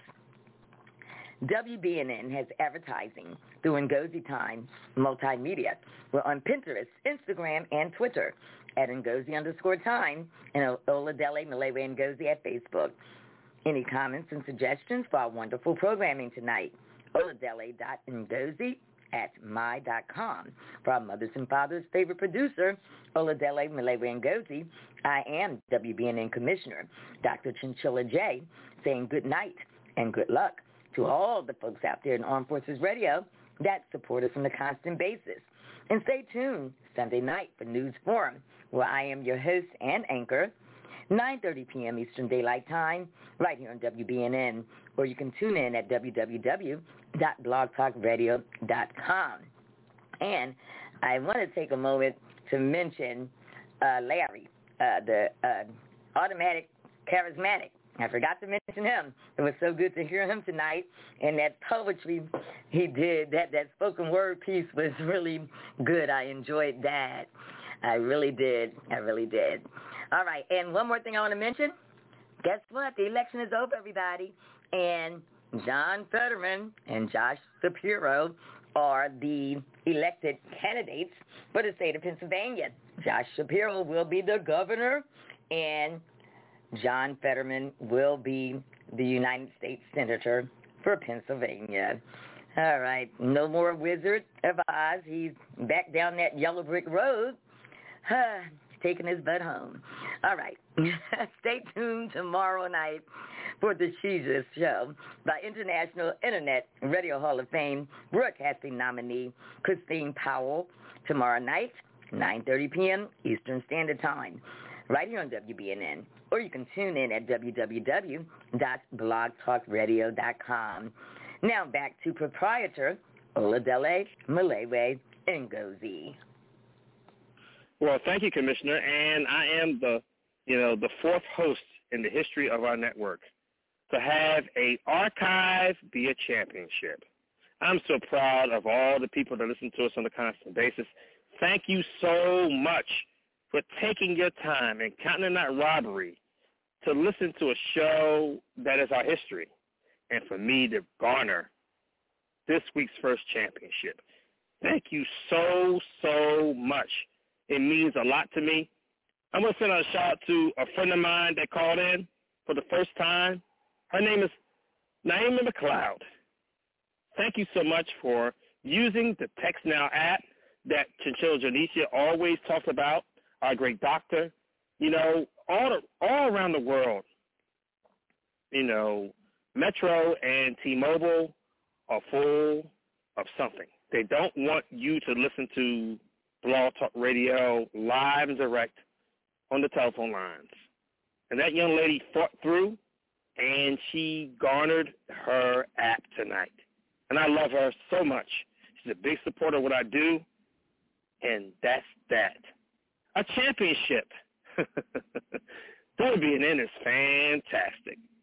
WBNN has advertising through Ngozi Time Multimedia. We're on Pinterest, Instagram, and Twitter at Ngozi_Time and Oladele Malewe Ngozi at Facebook. Any comments and suggestions for our wonderful programming tonight? Oladele.Ngozi@my.com. For our mothers and fathers' favorite producer, Oladele Malewe Ngozi, I am WBNN Commissioner Dr. Chinchilla J, saying good night and good luck to all the folks out there in Armed Forces Radio that support us on a constant basis. And stay tuned Sunday night for News Forum, where I am your host and anchor, 9:30 p.m. Eastern Daylight Time, right here on WBNN, or you can tune in at www.blogtalkradio.com. And I want to take a moment to mention Larry, the automatic charismatic. I forgot to mention him. It was so good to hear him tonight. And that poetry he did, that spoken word piece was really good. I enjoyed that. I really did. All right. And one more thing I want to mention. Guess what? The election is over, everybody. And John Fetterman and Josh Shapiro are the elected candidates for the state of Pennsylvania. Josh Shapiro will be the governor, and John Fetterman will be the United States Senator for Pennsylvania. All right, no more Wizard of Oz. He's back down that yellow brick road, taking his butt home. All right, stay tuned tomorrow night for the Jesus Show by International Internet Radio Hall of Fame broadcasting nominee Christine Powell tomorrow night, 9:30 p.m. Eastern Standard Time, right here on WBNN. Or you can tune in at www.blogtalkradio.com. Now back to proprietor Oladele Malewe Ngozi. Well, thank you, Commissioner. And I am the fourth host in the history of our network to have a archive be a championship. I'm so proud of all the people that listen to us on a constant basis. Thank you so much for taking your time and counting that robbery to listen to a show that is our history, and for me to garner this week's first championship. Thank you so, so much. It means a lot to me. I'm going to send a shout-out to a friend of mine that called in for the first time. Her name is Naima McLeod. Thank you so much for using the Text Now app that Chinchilla Jonicia always talks about, our great doctor. All around the world, Metro and T-Mobile are full of something. They don't want you to listen to Blog Talk Radio live and direct on the telephone lines. And that young lady fought through, and she garnered her app tonight. And I love her so much. She's a big supporter of what I do, and that's that. A championship. WBNN is fantastic.